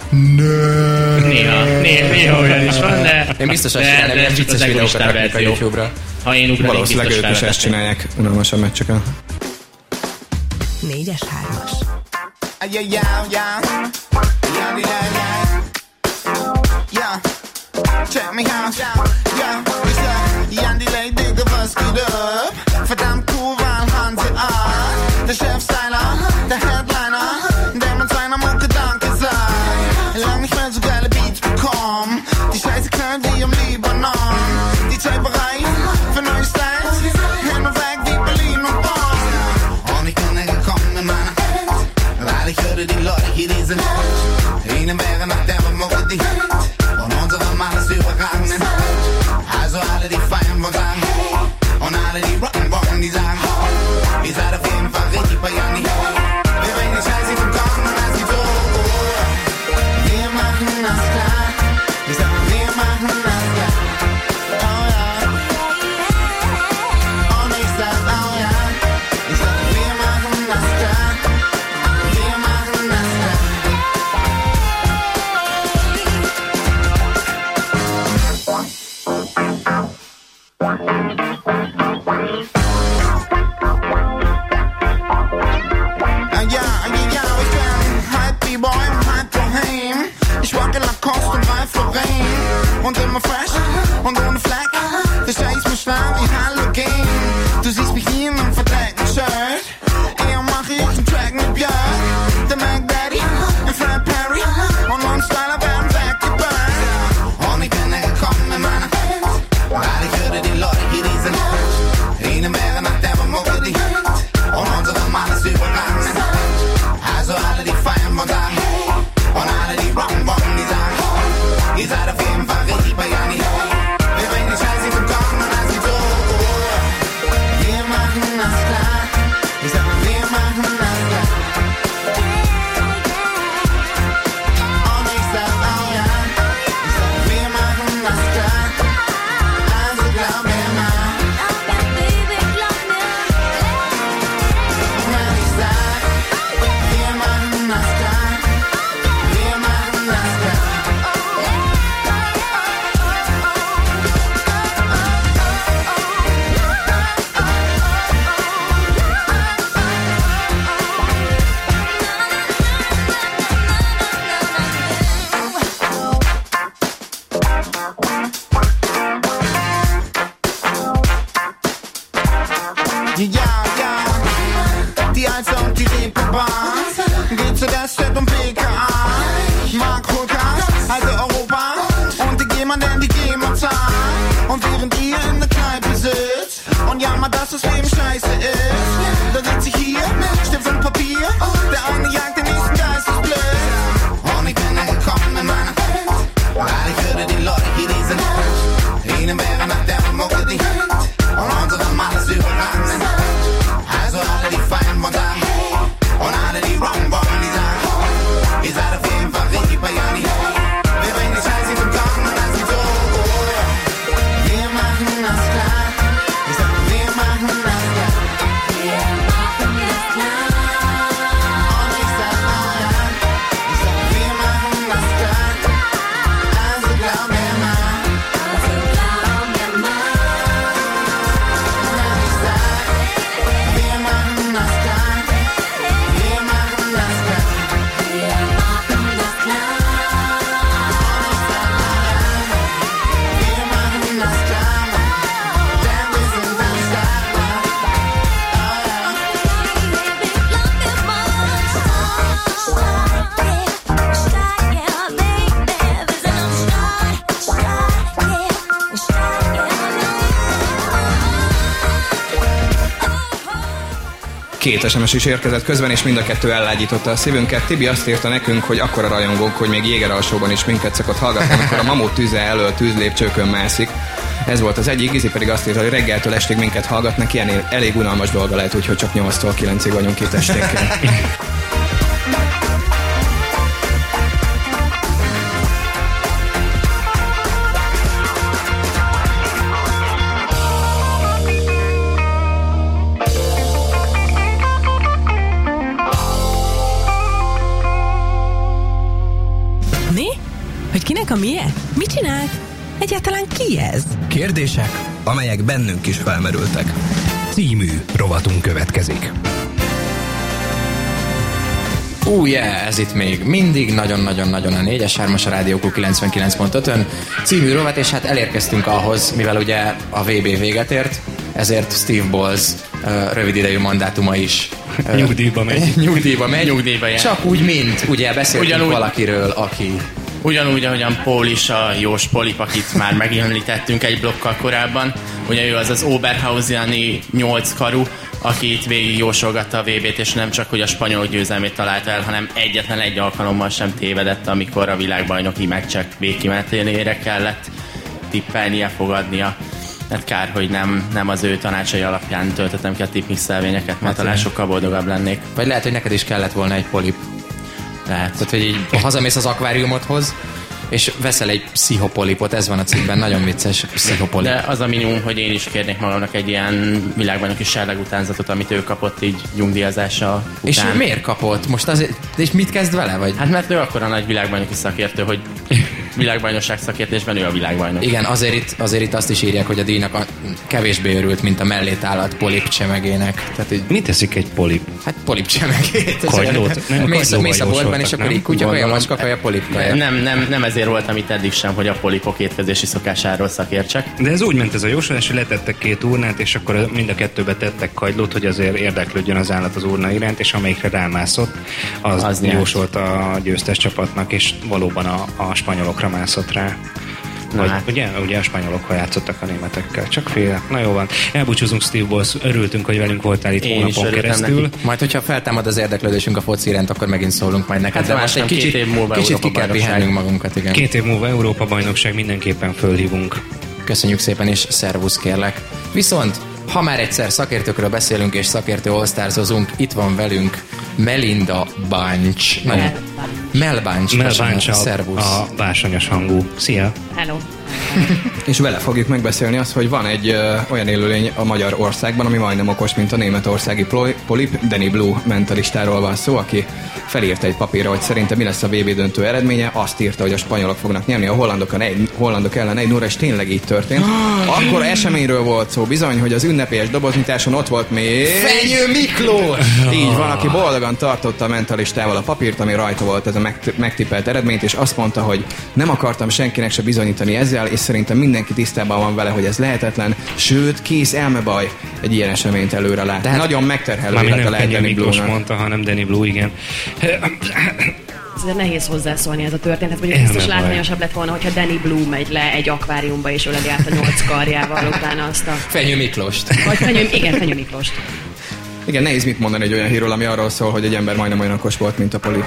Néha, néha, néha olyan is van, de... Én biztos azt de- csinálom, de ilyen ez csak vicces az videókat egoistább raknék a verzió. YouTube-ra. Ha én ugranék, Valószínűleg biztos ők is ezt felvetetném. csinálják unalmasabb meccseken. Négyes hármas. Yeah, yeah, yeah. Yeah, yeah, yeah. Yeah. Check me out. Yeah, we say, Yandy lay dig the bus get up. Verdammt cool, weil Hansi an. Der Chefstyler, der Headliner. Der mit seiner Mucke Danke sagt. Lang nicht mehr so geile Beats bekommen. Die Scheiße knallt wie im Libanon. Die Taperei für neue Styles. Hin und weg wie Berlin und Bonn. Und ich bin gekommen in meiner Welt. Weil ich hörte die Leute hier, die sind ihnen wäre nach der Mucke die Hit. Und unsere Mann ist überragend. Also alle, die feiern, wollen sagen hey. Und alle, die rocken wollen, die sagen oh. Ihr seid auf jeden Fall richtig bei Janni. Wir bringen die Scheiße vom Kochen und als die so wir machen das klar. Ich sag, wir machen das klar. Oh ja. Und ich sag, oh ja. Ich sag, wir machen das klar. Wir machen das klar. Ah, ja, ja, ja, ich bin halb B-Boy, halb Bohem. Ich wacke Lacoste und Ralph Lauren. Und immer fresh und ohne Fleck. Versteh ich mich schnell wie Halogen. Du siehst mich hier in einem verdreckten Shirt. Eher mache ich einen Track mit Björk. Der Mac Daddy, ein Fred Perry. Und uns Styler werden weggeburnt. Und ich bin gekommen in meiner Welt. Weil ich hörte die Leute hier, die sind ihnen wäre nach der Mucke die Hit. Und unsere Mann ist überragend. Also alle, die feiern, wollen sagen hey. Und alle, die rocken wollen, die sagen oh. Ihr seid auf jeden Fall richtig bei Ja, ja, die Alster und die Reeperbahn. G Z S, Z und P K A. Mark Holkas, also Europa. Und die GEMA, denn die GEMA zahlt. Und während ihr in der Kneipe sitzt und jammert, dass das Leben scheiße ist, da sitze ich hier, Stift und Papier. Der eine jagt den nächsten Geistesblitz. Und ich bin angekommen in meiner Welt, weil ich würde die Leute hier, die sind alt. Ihnen wäre nach der Mucke die Hand und unsere Mann ist überall. Also alle, die feiern wollen, sagen hey. Und alle, die wrong wollen, die sagen oh. Ihr seid auf jeden Fall richtig bei Jani. Wir bringen die Scheiße zum Kochen und dann sind so oh. Wir machen das klar. Ich sag, wir machen das klar. Wir machen das klar. Und ich sag, oh ja. Ich sag, wir machen das klar. Also glaub mir mal. Also glaub mir mal. Und ich sag, wir machen das klar. Wir machen das klar. Wir machen das klar. Und ich sag, oh ja. Wir machen das klar. Denn wir sind am Start. Oh Két es em es is érkezett közben, és mind a kettő ellágyította a szívünket. Tibi azt írta nekünk, hogy akkora rajongók, hogy még Jéger alsóban is minket szokott hallgatni, amikor a mamut tüze elől tűzlépcsőkön mászik. Ez volt az egyik, Gizi pedig azt írta, hogy reggeltől estig minket hallgatnak, ilyen elég unalmas dolga lehet, úgyhogy csak nyolctól kilencig vagyunk itt estékkel. Mi? Hogy kinek a milyen? Mit csinált? Egyáltalán ki ez? Kérdések, amelyek bennünk is felmerültek. Című rovatunk következik. Ú, uh, yeah, ez itt még mindig nagyon-nagyon-nagyon a négyes hármas a Rádió Q kilencvenkilenc pont ötön című rovat, és hát elérkeztünk ahhoz, mivel ugye a vé bé véget ért, ezért Steve Balls uh, rövid idejű mandátuma is uh, nyugdíjba megy. nyugdíjba megy. Nyugdíjba jár. Csak úgy, mint ugye beszéltünk ugyanúgy, valakiről, aki... Ugyanúgy, ahogyan Paul is a Jós Polip, akit már megemlítettünk egy blokkal korábban. Ugye ő az az Oberhausiani nyolc karú, aki itt végig jósolgatta a vé bét, és nem csak, hogy a spanyol győzelmét találta el, hanem egyetlen egy alkalommal sem tévedett, amikor a világbajnoki meccsek végkimenetélére kellett tippelnie, fogadnia. Hát kár, hogy nem, nem az ő tanácsai alapján töltöttem ki a tippmixelvényeket, mert talán sokkal boldogabb lennék. Vagy lehet, hogy neked is kellett volna egy polip. Lehet. Tehát, hogy így hazamész az akváriumodhoz, és veszel egy pszichopolipot, ez van a cikkben, nagyon vicces pszichopolip. De az a minimum, hogy én is kérnék magamnak egy ilyen világbajnoki serlegutánzatot, amit ő kapott így nyugdíjazása után. És miért kapott? Most azért, és mit kezd vele? Vagy? Hát mert ő akkora nagy világbajnoki szakértő, hogy világbajnokság szakértésben ő a világbajnok. Igen, azért itt, azért itt azt is írják, hogy a díjnak a kevésbé örült, mint a mellét állat polip csemegének. Tehát, így... Mit teszik egy polip? Hát polip csemegét. Kagylót? Nem, mész, mész a boltban, és akkor így kutyakaja, macskakaja, polipkaja. Nem, nem, nem ezért voltam itt eddig sem, hogy a polipok étkezési szokásáról szakértsek. De ez úgy ment ez a jósolás, hogy letettek két urnát, és akkor mind a kettőbe tettek kagylót, hogy azért érdeklődjön az állat az urna iránt, és amelyikre rámászott, az, az jósolt a győztes csapatnak, és valóban a, a spanyolokra mászott rá. Vagy, hát. ugye, ugye a spanyolok, ha játszottak a németekkel. Csak félek. Na jó van. Elbúcsúzunk Steve Balls. Örültünk, hogy velünk voltál itt Én hónapon keresztül. Neki. Majd, hogyha feltámad az érdeklődésünk a foci iránt, akkor megint szólunk majd neked. Hát de most egy kicsit, év múlva kicsit ki kell pihálnünk magunkat. Igen. Két év múlva Európa bajnokság, mindenképpen fölhívunk. Köszönjük szépen, és szervusz kérlek. Viszont, ha már egyszer szakértőkről beszélünk, és szakértő all-starzozunk, itt van velünk Melinda Bunch. Mel, Mel Bunch. Mel Bunch a, szervusz. A bársonyos hangú. Szia! Hello! És vele fogjuk megbeszélni azt, hogy van egy ö, olyan élőlény a Magyarországban, ami majdnem okos, mint a németországi polip. Danny Blue mentalistáról van szó, aki felírta egy papírra, hogy szerintem mi lesz a vé bé döntő eredménye. Azt írta, hogy a spanyolok fognak nyerni, a hollandok, a egy, hollandok ellen egy nulla, és tényleg így történt. Akkor eseményről volt szó bizony, hogy az ünnepélyes doboznyításon ott volt még... Fenyő Miklós! Így van, aki boldogan tartotta a mentalistával a papírt, ami rajta volt ez a megtippelt eredményt, és azt mondta, hogy nem akartam senkinek se bizonyítani ezzel, kell, és szerintem mindenki tisztában van vele, hogy ez lehetetlen, sőt, kész elmebaj egy ilyen eseményt előre lát. Tehát nagyon megterhelő élete lehet Danny Blue-nak. Mondta, hanem Danny Blue, igen. Ez nehéz hozzászólni ez a történet, hogy biztos látványosabb lett volna, hogyha Danny Blue megy le egy akváriumba és öleli át a nyolc karjával utána azt a... Fenyő Miklóst. Vagy Fenyő, igen, Fenyő Miklóst. Igen, nehéz mit mondani egy olyan hírról, ami arról szól, hogy egy ember majdnem olyan okos volt, mint a Poli.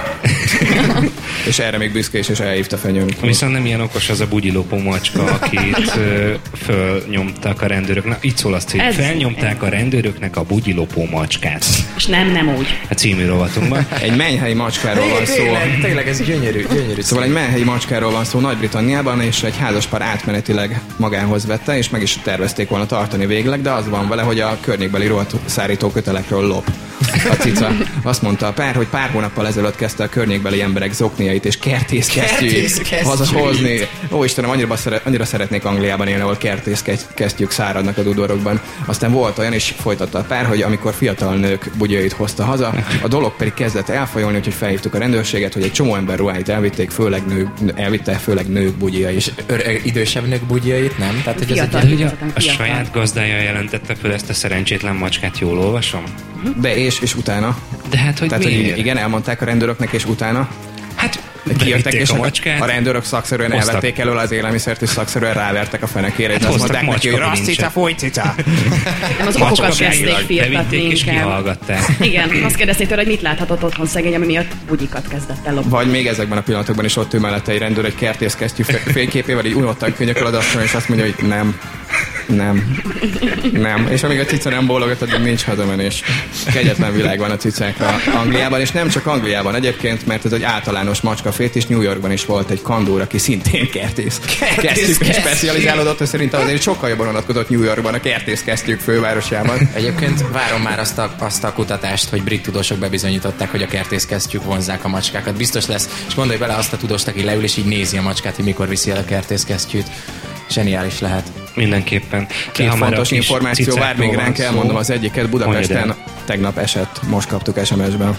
És erre még büszke is, és elhívta Fenyő Miklós. Viszont nem ilyen okos az a bugyilopó macska, akit fölnyomtak a rendőrök. Na, így szól azt, hogy ez felnyomták a rendőröknek a bugyilopó macskát. És nem, nem úgy. A című rovatunkban. Egy mennyhelyi macskáról van szó. Tényleg, tényleg ez gyönyörű, gyönyörű. Szóval egy mennyhelyi macskáról van szó Nagy-Britanniában, és egy házaspár átmenetileg magához vette, és meg is tervezték volna tartani végleg, de az van vele, hogy a környékbeli rovatszárító kötelekről lop. A cica. Azt mondta a pár, hogy pár hónappal ezelőtt kezdte a környékbeli emberek zokniait és kertészkesztyűit hazahozni. Ó, Istenem, annyira, szeret, annyira szeretnék Angliában élni, ahol kertészkesztyűk száradnak a dudorokban. Aztán volt olyan, és folytatta a pár, hogy amikor fiatal nők bugyait hozta haza, a dolog pedig kezdett elfajolni, úgyhogy felhívtuk a rendőrséget, hogy egy csomó ember ruháit elvitték, főleg nők, elvitte főleg nők bugyjait. És idősebb nők bugyjait, nem? Tehát, hogy fiatal, ez egy... a, a saját gazdája jelentette föl ezt a szerencsétlen macskát, jól olvasom? De és, és utána? De hát, hogy Tehát, miért? hogy igen, elmondták a rendőrök és utána? Hát, kijöttek, és a macskát. A rendőrök szakszerűen Hoztak. elvették elől az élelmiszert, és szakszerűen rávertek a fenekére, és Hát azt mondták neki, hogy macska rassz cica, fúj cica. Nem, az okokat kezdték firtatni és inkább. kihallgatták. Igen, azt kérdezték tőle, hogy mit láthatott otthon szegény, ami miatt bugyikat kezdett el lopni. Vagy még ezekben a pillanatokban is ott ő mellette egy rendőr egy kertészkesztyű fényképével, így unottan könyököl az asztalon, és azt mondja, hogy nem. Nem. Nem. És amíg a cica nem bólogat, addig nincs hazamenés. Kegyetlen világ van a cicákra Angliában, és nem csak Angliában egyébként, mert ez egy általános macskafét, és New Yorkban is volt egy kandúr, aki szintén kertész. Kertészkesztyűk specializálódott, és szerintem azért sokkal jobban vonatkozott New Yorkban, a kertészkesztyűk fővárosában. Egyébként várom már azt a, azt a kutatást, hogy brit tudósok bebizonyították, hogy a kertészkesztyűk vonzzák a macskákat. Biztos lesz. És gondolj bele azt a tudóst, aki leül, és így nézi a macskát, hogy mikor viszi el a kertészkesztyűt. Zseniális lehet. Mindenképpen. Két fontos információ vár még ránk, elmondom az egyiket. Budapesten tegnap esett, most kaptuk es em es-ben.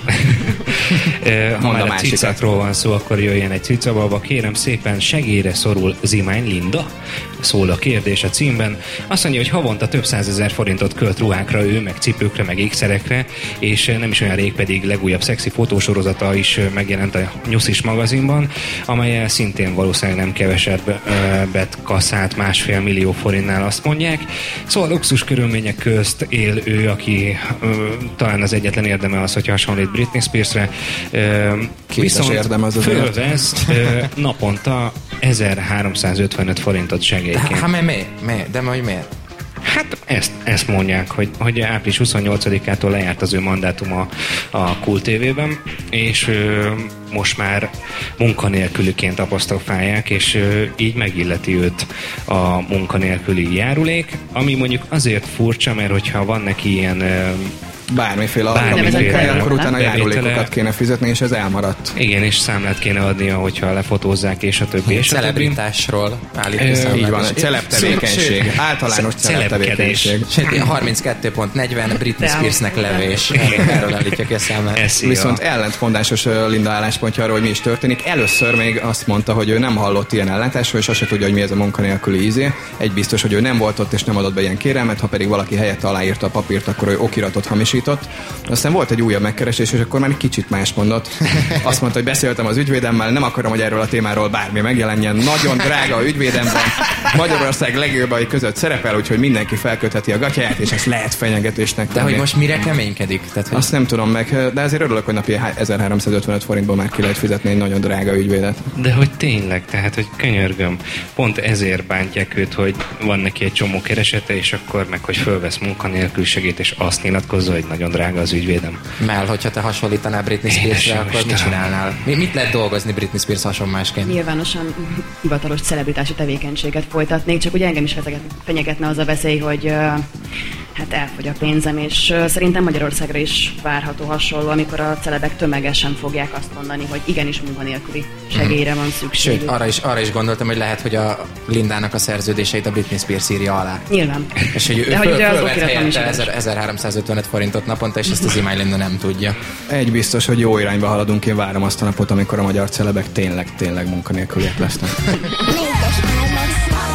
Ha már a cicákról van szó, akkor jöjjön egy cicabalba. Kérem szépen, segélyre szorul Zimány Linda? Szól a kérdés a címben. Azt mondja, hogy havonta több százezer forintot költ ruhákra ő, meg cipőkre, meg ékszerekre, és nem is olyan rég pedig legújabb szexi fotósorozata is megjelent a Nyuszis magazinban, amelyel szintén valószínűleg nem kevesebbet kasszált, másfél millió forintnál, azt mondják. Szóval luxus körülmények közt él ő, aki ö, talán az egyetlen érdeme az, hogy hasonlít Britney Spearsre. Ö, viszont érdem az fölvesz ö, naponta ezerháromszázötvenöt forintot segélyként. Hát miért? Mi? De majd miért? Hát ezt, ezt mondják, hogy, hogy április huszonnyolcadikától lejárt az ő mandátuma a Kult té vében, és ö, most már munkanélküliként apostrofálják, és ö, így megilleti őt a munkanélküli járulék, ami mondjuk azért furcsa, mert hogyha van neki ilyen ö, bármiféle alapítvány, akkor utána járulékokat kéne fizetni, és ez elmaradt. Igen, és számlát kéne adnia, hogyha lefotózzák, és a többi. És celebritásról állítani számlát. Így van, celeb tevékenység. Általános celeb tevékenység. harminckettő pont negyven Britney Spearsnek levés. Erről állítja ki a számlát. Viszont ellentmondásos Linda álláspontja arról, hogy mi is történik. Először még azt mondta, hogy ő nem hallott ilyen ellentásról, és azt se tudja, hogy mi ez a munkanélküli ízé. Egy biztos, hogy ő nem volt ott, és nem adott be ilyen kérelmet, ha pedig valaki helyette aláírta a papírt, akkor ő okiratot hamisít. Aztán volt egy újabb megkeresés, és akkor már egy kicsit más mondott. Azt mondta, hogy beszéltem az ügyvédemmel, nem akarom, hogy erről a témáról bármi megjelenjen. Nagyon drága ügyvédem van. Magyarország legjobbai között szerepel, úgyhogy mindenki felkötheti a gatyáját, és ezt lehet fenyegetésnek tenni. De hogy most mire keménykedik? Tehát, hogy... Azt nem tudom meg, de azért örülök, hogy napi ezerháromszázötvenöt forintból már ki lehet fizetni egy nagyon drága ügyvédet. De hogy tényleg, tehát, hogy könyörgöm, pont ezért bántják őt, hogy van neki egy csomó keresete, és akkor meg, hogy fölvesz munkanélküliségét, és azt nyilatkozza, hogy nagyon drága az ügyvédem. Mell, hogyha te hasonlítanál Britney Spearsre, akkor mit csinálnál? Mi, mit lehet dolgozni Britney Spears hasonlásként? Nyilvánosan hivatalos celebritási tevékenységet folytatnék, csak ugye engem is fenyegetne az a veszély, hogy uh, hát elfogy a pénzem, és uh, szerintem Magyarországra is várható hasonló, amikor a celebek tömegesen fogják azt mondani, hogy igenis munkanélküli segélyre van szükség. Sőt, arra is, arra is gondoltam, hogy lehet, hogy a Lindának a szerződéseit a Britney Spears írja alá. Nyilván. És hogy ő De föl, hogy fölvet helyette ezerháromszázötvenöt forintot naponta, és ezt az Imány Linda nem tudja. Egy biztos, hogy jó irányba haladunk, én várom azt a napot, amikor a magyar celebek tényleg, tényleg munkanélküliek lesznek.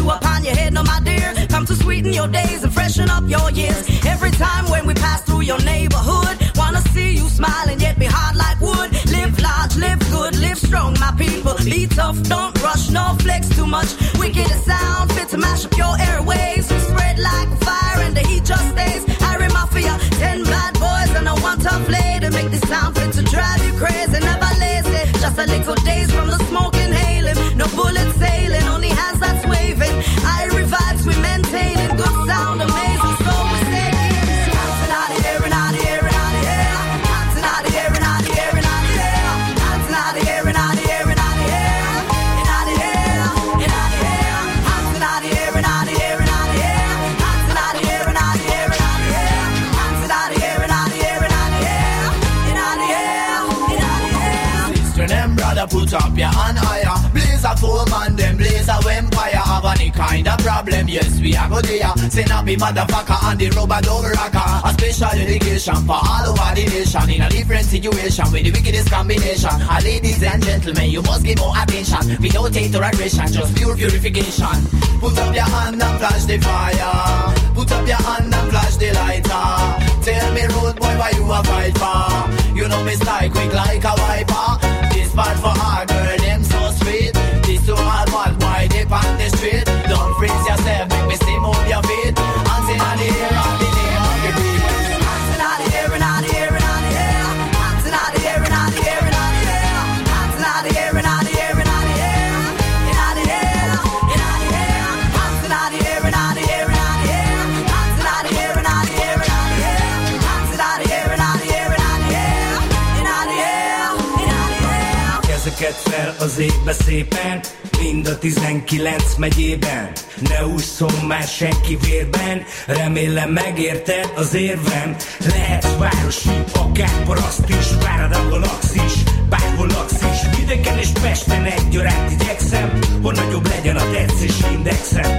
dew upon your head, no my dear. Come to sweeten your days and freshen up your years. Every time when we pass through your neighborhood, wanna see you smile and yet be hard like wood. Live large, live good, live strong, my people. Be tough, don't rush, no flex too much. Wicked sound fit to mash up your airways. Spread like fire and the heat just stays. Irie Mafia, ten bad boys and a one tough lady. Make this sound fit to drive you crazy, never lazy. Just a little days from the smoke inhaling. No bullets sailing, only hands that's waving. Irie vibes we maintaining, good sound amazing. So we say, dancing out of here and out of here and out of here. Dancing out of here and out of here and out of here. Dancing out of here and out of here and out of here. And out of here, and out of here. Dancing out of here and out of here and out of here. Dancing out of here and out of here and out of here. Dancing out of here and out of here and out of here. And out of here, and out of here. Sister, them brother, put up your hand higher. Blaze a full man, them blaze a empire. Have any kind of problem, yes, we are good here. Say not be motherfucker on the rubber double rocker. A special dedication for all over the nation. In a different situation with the wickedest combination. Uh, ladies and gentlemen, you must give more attention. We don't take to aggression, just pure purification. Put up your hand and flash the fire. Put up your hand and flash the lighter. Tell me, road boy, why you a fight for? You know me style quick like a wiper. This part for our girl, them so sweet. This to all bad boy, dip on the street. Don't freeze yourself, make me see move your feet. Hands in the air, on the name of the beat. Hands in the air and out of here and out of here. Hands in the air and out of here and out of here. Hands in the air and out of here and out of here. And out of here, and out of here. Hands in the air and out of here and out of here. Hands in the air and out of here and out of here. Hands in the air and out of here and out of here. And out of here, and out of here. Kezeket fel az égbe szépen, mind a tizenkilenc megyében. Ne ússzon már senki vérben, remélem megérted az érvem. Lehetsz városi, akár paraszt is, várad a galaxis, bárhol laksz is. Vidéken és Pesten egyaránt igyekszem, hogy nagyobb legyen a tetszési indexem.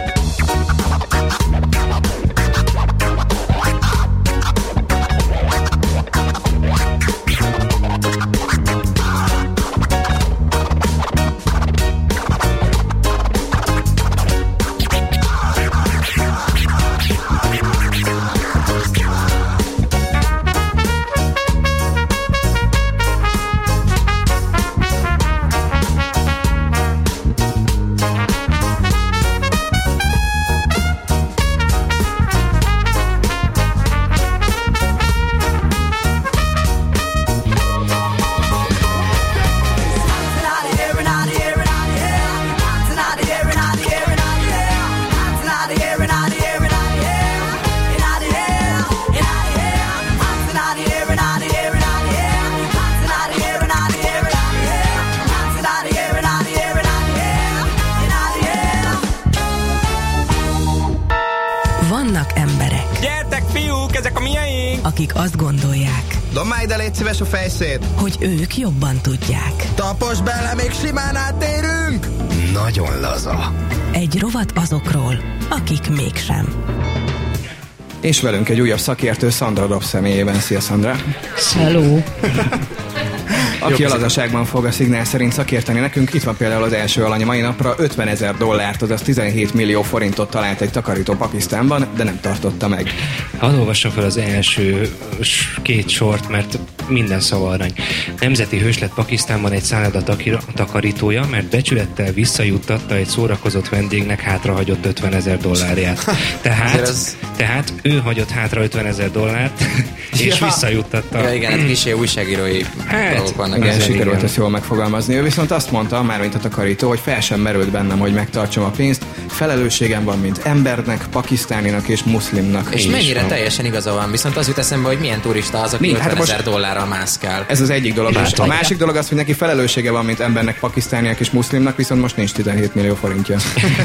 Akik azt gondolják, dobd ide, légy szíves a fejszét, hogy ők jobban tudják. Tapos bele, még simán átérünk! Nagyon laza. Egy rovat azokról, akik mégsem. És velünk egy újabb szakértő, Szandra Dob személyében. Szia, Szandra! Hello! Aki a lazaságban fog a Szignál szerint szakérteni nekünk. Itt van például az első alany a mai napra. ötvenezer dollárt, azaz tizenhét millió forintot talált egy takarító Pakisztánban, de nem tartotta meg. Hadd olvassam fel az első két sort, mert minden szava arany. Nemzeti hős lett Pakisztánban egy szálloda takarítója, mert becsülettel visszajuttatta egy szórakozott vendégnek hátrahagyott ötvenezer dollárját. Tehát, az... tehát ő hagyott hátra ötvenezer dollárt, és ja. visszajuttatta. Ja, igen, hát kicsi újságírói hát, dolgok vannak. Igen, sikerült ezt jól megfogalmazni. Ő viszont azt mondta, már mint a takarító, hogy fel sem merült bennem, hogy megtartsam a pénzt. Felelősségem van, mint embernek, pakisztáninak és muszlimnak. És mennyire van. Teljesen igaza van, viszont az jut eszembe, hogy milyen turista az, aki ötvenezer dollárral mászkál. Ez az egyik dolog. A, a másik dolog az, hogy neki felelőssége van, mint embernek, pakisztániak és muszlimnak, viszont most nincs tizenhét millió forintja.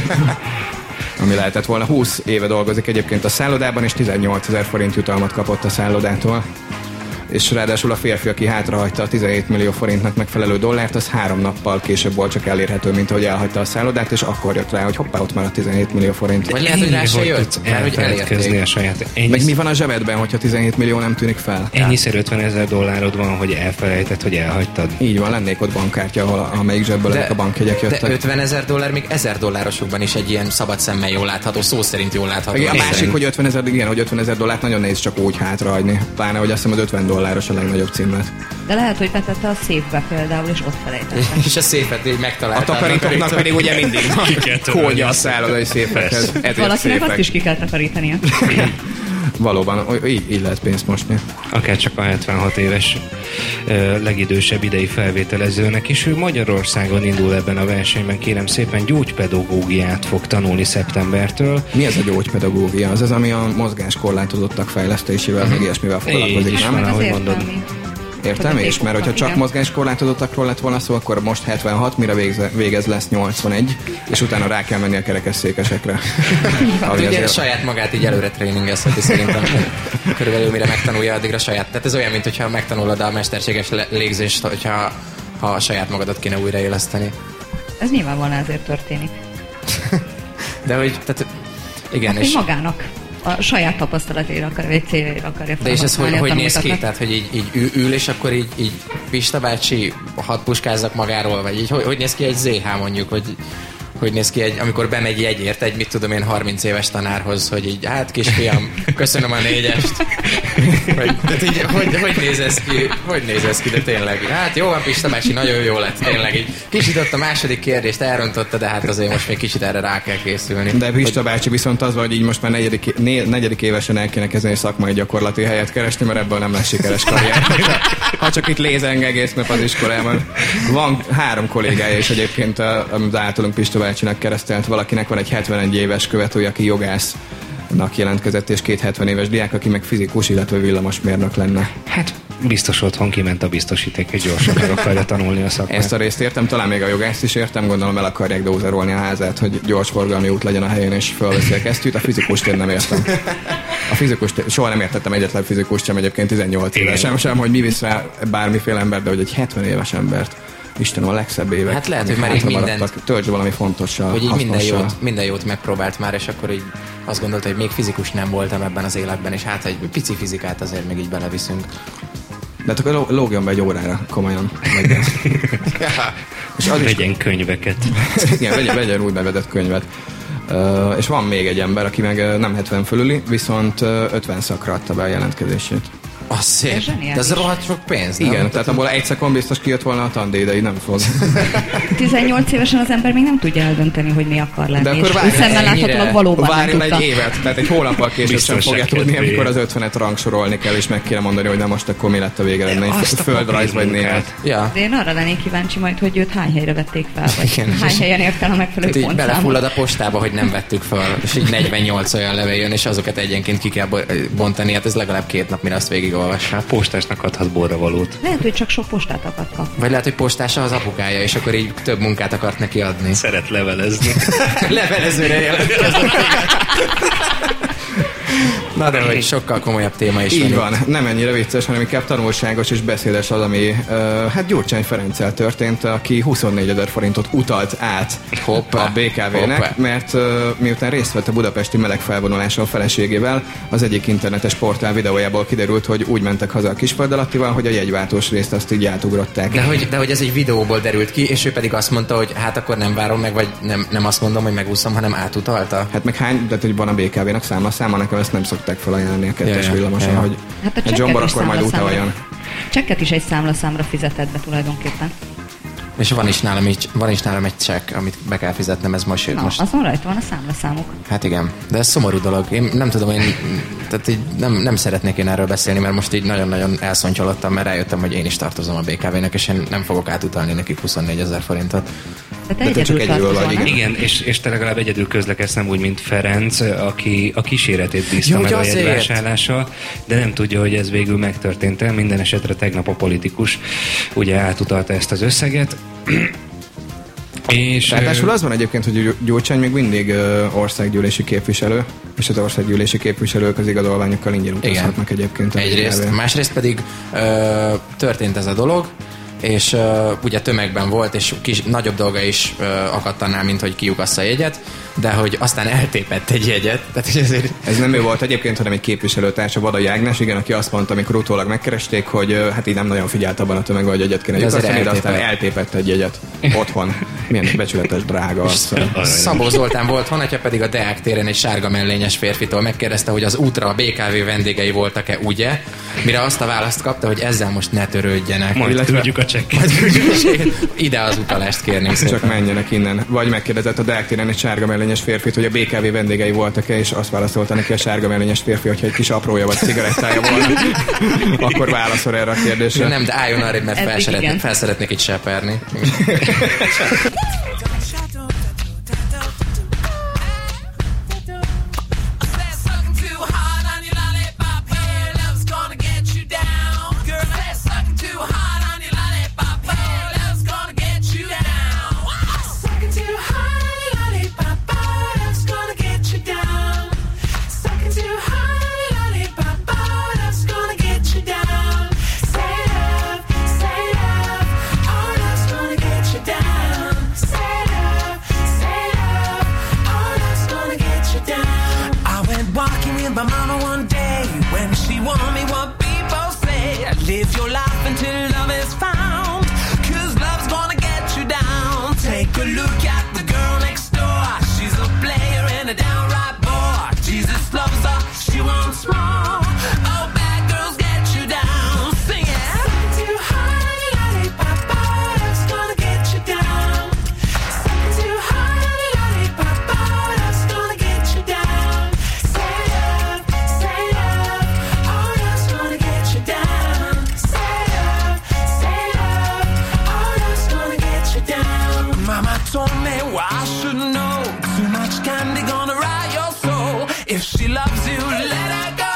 Ami lehetett volna. húsz éve dolgozik egyébként a szállodában, és tizennyolcezer forint jutalmat kapott a szállodától. és ráadásul a férfi, aki hátrahagyta a tizenhét millió forintnak megfelelő dollárt, az három nappal később volt csak elérhető, mint ahogy elhagyta a szállodát, és akkor jött rá, hogy hoppá, ott már a tizenhét millió forint. Vagy lehet, hogy rá se jött, mert hogy elérték. A saját. Meg mi van a zsebedben, hogyha tizenhét millió nem tűnik fel? Ennyiszer ötvenezer dollárod van, hogy elfelejtett, hogy elhagytad. Így van, lennék ott bankkártya, ahol amelyik zsebből ezek a bankjegyek jöttek. De ötvenezer dollár még ezer dollárosokban is egy ilyen szabad szemmel jól látható, szó szerint jól látható. A másik, hogy ötvenezer, igen, hogy ötvenezer dollárt nagyon nehéz csak úgy hátrahagyni. Pláne, hogy azt hiszem, az ötven dolláros a legnagyobb címlet. De lehet, hogy betette a széfbe például, és ott felejtette. És a széfet így megtalálta. A takarítóknak pedig ugye mindig van kódja a szállodai széfekhez. Valakinek azt is ki kell takarítania. Valóban, így, így lehet pénzt mosni. Akár csak a hetvenhat éves uh, legidősebb idei felvételezőnek is. Ő Magyarországon indul ebben a versenyben, kérem szépen, gyógypedagógiát fog tanulni szeptembertől. Mi ez a gyógypedagógia? Az az, ami a mozgáskorlátozottak fejlesztésével, meg ilyesmivel foglalkozik, nem? nem? Ahogy mondod. Értem és? Mert hogyha csak mozgáskorlátozottakról lett volna szó, akkor most hetvenhat, mire végez, végez lesz nyolcvanegy, és utána rá kell menni a kerekesszékesekre. Hát ugye azért... saját magát így előre tréningezheti szerintem. Körülbelül mire megtanulja, addigra saját. Tehát ez olyan, mint hogyha megtanulod a mesterséges légzést, hogyha ha a saját magadat kéne újraéleszteni. Ez nyilvánvalóan azért történik. De hogy, tehát igen, hát, és... magának. A saját tapasztalatére akar, vagy céljára akarja. De és ez hogy, hogy néz ki? Tehát, hogy így, így ül, és akkor így, így Pista bácsi hat puskázzak magáról, vagy így hogy, hogy néz ki egy zé há mondjuk, hogy hogy néz ki, egy, amikor bemegy jegyért egy, mit tudom én, harminc éves tanárhoz, hogy így, hát kisfiam, köszönöm a négyest. Hogy, de így, hogy, hogy néz ez ki? Hogy néz ez ki, de tényleg. Hát jó van, Pista bácsi, nagyon jó lett, tényleg így. Kicsit ott a második kérdést elrontotta, de hát azért most még kicsit erre rá kell készülni. De Pista bácsi viszont az van, hogy így most már negyedik, né, negyedik évesen el kéne kezdeni szakmai gyakorlati helyet keresni, mert ebből nem lesz sikeres karrier. Ha csak itt lézeng egész nap az iskolában. Van három kollégája is egyébként, az általunk Pista bácsinak keresztelt, valakinek van egy hetvenegy éves követője, aki jogásznak jelentkezett, és két hetven éves diák, aki meg fizikus, illetve villamosmérnök lenne. Hát biztos otthon kiment a biztosíték, és gyorsan meg akarja tanulni a szakmát. Ezt a részt értem, talán még a jogászt is értem, gondolom el akarják dózerolni a házát, hogy gyors forgalmi út legyen a helyén, és fölveszi a kesztyűt. A fizikust én nem értem. A fizikust, soha nem értettem egyetlen fizikust sem, egyébként tizennyolc évesen sem, hogy mi visz rá bármiféle ember, de hogy egy hetven éves embert. Istenem, a legszebb évek. Hát lehet, hogy már így mindent... Töltsd valami fontossal. Hogy így minden jót, minden jót megpróbált már, és akkor így azt gondolta, hogy még fizikus nem voltam ebben az életben, és hát egy pici fizikát azért még így beleviszünk. De akkor lógjon be egy órára, komolyan. És az vegyen is... könyveket. Igen, vegyen, vegyen úgy bevedett könyvet. Uh, és van még egy ember, aki meg nem hetven fölüli, viszont ötven szakra adta be a jelentkezését. Az szép. De ez rohadt sok pénz, nem? Igen, tehát abból egy szakon biztos kijött volna a tandíj, de így nem fog. tizennyolc évesen az ember még nem tudja eldönteni, hogy mi akar lenni. De akkor várj, szemmel láthatólag valóban várjon egy évet, tehát egy hónappal később sem fogja tudni, amikor az ötvenet rangsorolni kell, és meg kéne mondani, hogy nem most akkor mi lett a végeredmény. Földrajz vagy német. Ja. De én arra lennék kíváncsi majd, hogy őt hány helyre vették fel, vagy igen, hány helyen ért el a megfelelő pontszámot. Belefullad a postába, hogy nem vettük fel, és így negyvennyolc olyan levél jön, és azokat egyenként ki kell bontani, hát ez legalább két nap, mire azt végigolvassa. Postásnak adhat borravalót. Lehet, hogy csak sok postát akart kapni. Vagy lehet, hogy postása az apukája, és akkor így több munkát akart neki adni. Szeret levelezni. Levelezőre jelentkezett. Na de hogy sokkal komolyabb téma is így van. van. Nem ennyire vicces, hanem inkább tanulságos és beszédes az, ami uh, hát Gyurcsány Ferenccel történt, aki huszonnégyezer forintot utalt át Hoppa. a bé ká vé-nek, Hoppa. mert uh, miután részt vett a budapesti melegfelvonuláson feleségével, az egyik internetes portál videójából kiderült, hogy úgy mentek haza a Kisföld alattival, hogy a jegyváltós részt azt így átugrották. De hogy, de hogy ez egy videóból derült ki, és ő pedig azt mondta, hogy hát akkor nem várom meg, vagy nem, nem azt mondom, hogy megúszom, hanem átutalta. Hát meg hány, de hogy van a bé ká vé-nek számla száma, nekem ezt nem szokták felajánlani a kettes ja, villamoson, ja. hogy hát egy zsombor akkor majd utaljon. Csekket is egy számlaszámra fizetett be tulajdonképpen. És van is nálam, így, van is nálam egy csekk, amit be kell fizetnem, ez most jött. Na, most. azon rajta van a számlaszámok. Hát igen, de ez szomorú dolog. Én nem tudom, én tehát így nem, nem szeretnék én erről beszélni, mert most így nagyon-nagyon elszontyolottam, mert rájöttem, hogy én is tartozom a bé ká vé-nek, és én nem fogok átutalni nekik huszonnégyezer forintot. De te, de te csak egyedül vagy. Igen, igen és, és te legalább egyedül közlekedsz, nem úgy, mint Ferenc, aki a kíséretét bízta jó, meg a jegyvásárlással, de nem tudja, hogy ez végül megtörtént el. Minden esetre tegnap a politikus ugye átutalta ezt az összeget. És ráadásul az van egyébként, hogy Gyurcsány még mindig ö, országgyűlési képviselő, és az országgyűlési képviselők az igazolványokkal ingyen utazhatnak egyébként. Egyrészt, másrészt pedig ö, történt ez a dolog, és uh, ugye tömegben volt, és kis, nagyobb dolga is uh, akadt annál, mint hogy kiugassza a jegyet, de hogy aztán eltépett egy jegyet. Tehát, ezért... Ez nem ő volt egyébként, hanem egy képviselőtársa, Vadai Ágnes, igen, aki azt mondta, amikor utólag megkeresték, hogy uh, hát így nem nagyon figyelt abban a tömegben, hogy jegyet kéne lyukasszani, de aztán eltépett egy jegyet otthon. Milyen becsületes, drága az. Szabó Zoltán volt honatja, pedig a Deák téren egy sárga mellényes férfitól megkérdezte, hogy az útra a bé ká vé vendégei voltak-e, ugye? Mire azt a választ kapta, hogy ezzel most ne törődjenek. Majd küldjük a csekket. Ide az utalást kérnénk szépen. Csak menjenek innen. Vagy megkérdezett a Deák téren egy sárga mellényes férfit, hogy a bé ká vé vendégei voltak-e, és azt válaszolta neki a sárga mellényes férfi, hogyha egy kis aprója vagy cigarettája volna, akkor válaszol erre a kérdésre. Nem, de álljon arra, mert fel, szeretnék, fel szeretnék itt seperni. My mama one day when she warned me what people say, live your life until love is found, cause love's gonna get you down. Take a look at the girl next door, she's a player and a downright bore. Jesus loves her, she wants more. Oh, bad girls get you down. Sing it. Sucking too hard, lollipop, love's gonna get you down. Sucking too hard, lollipop, love's gonna get you down. Say love, say love, oh, love's gonna get you down. Say love, say love, oh, love's gonna get you down. Mama told me what I should know. Too much candy gonna rot your soul. If she loves you, let her go.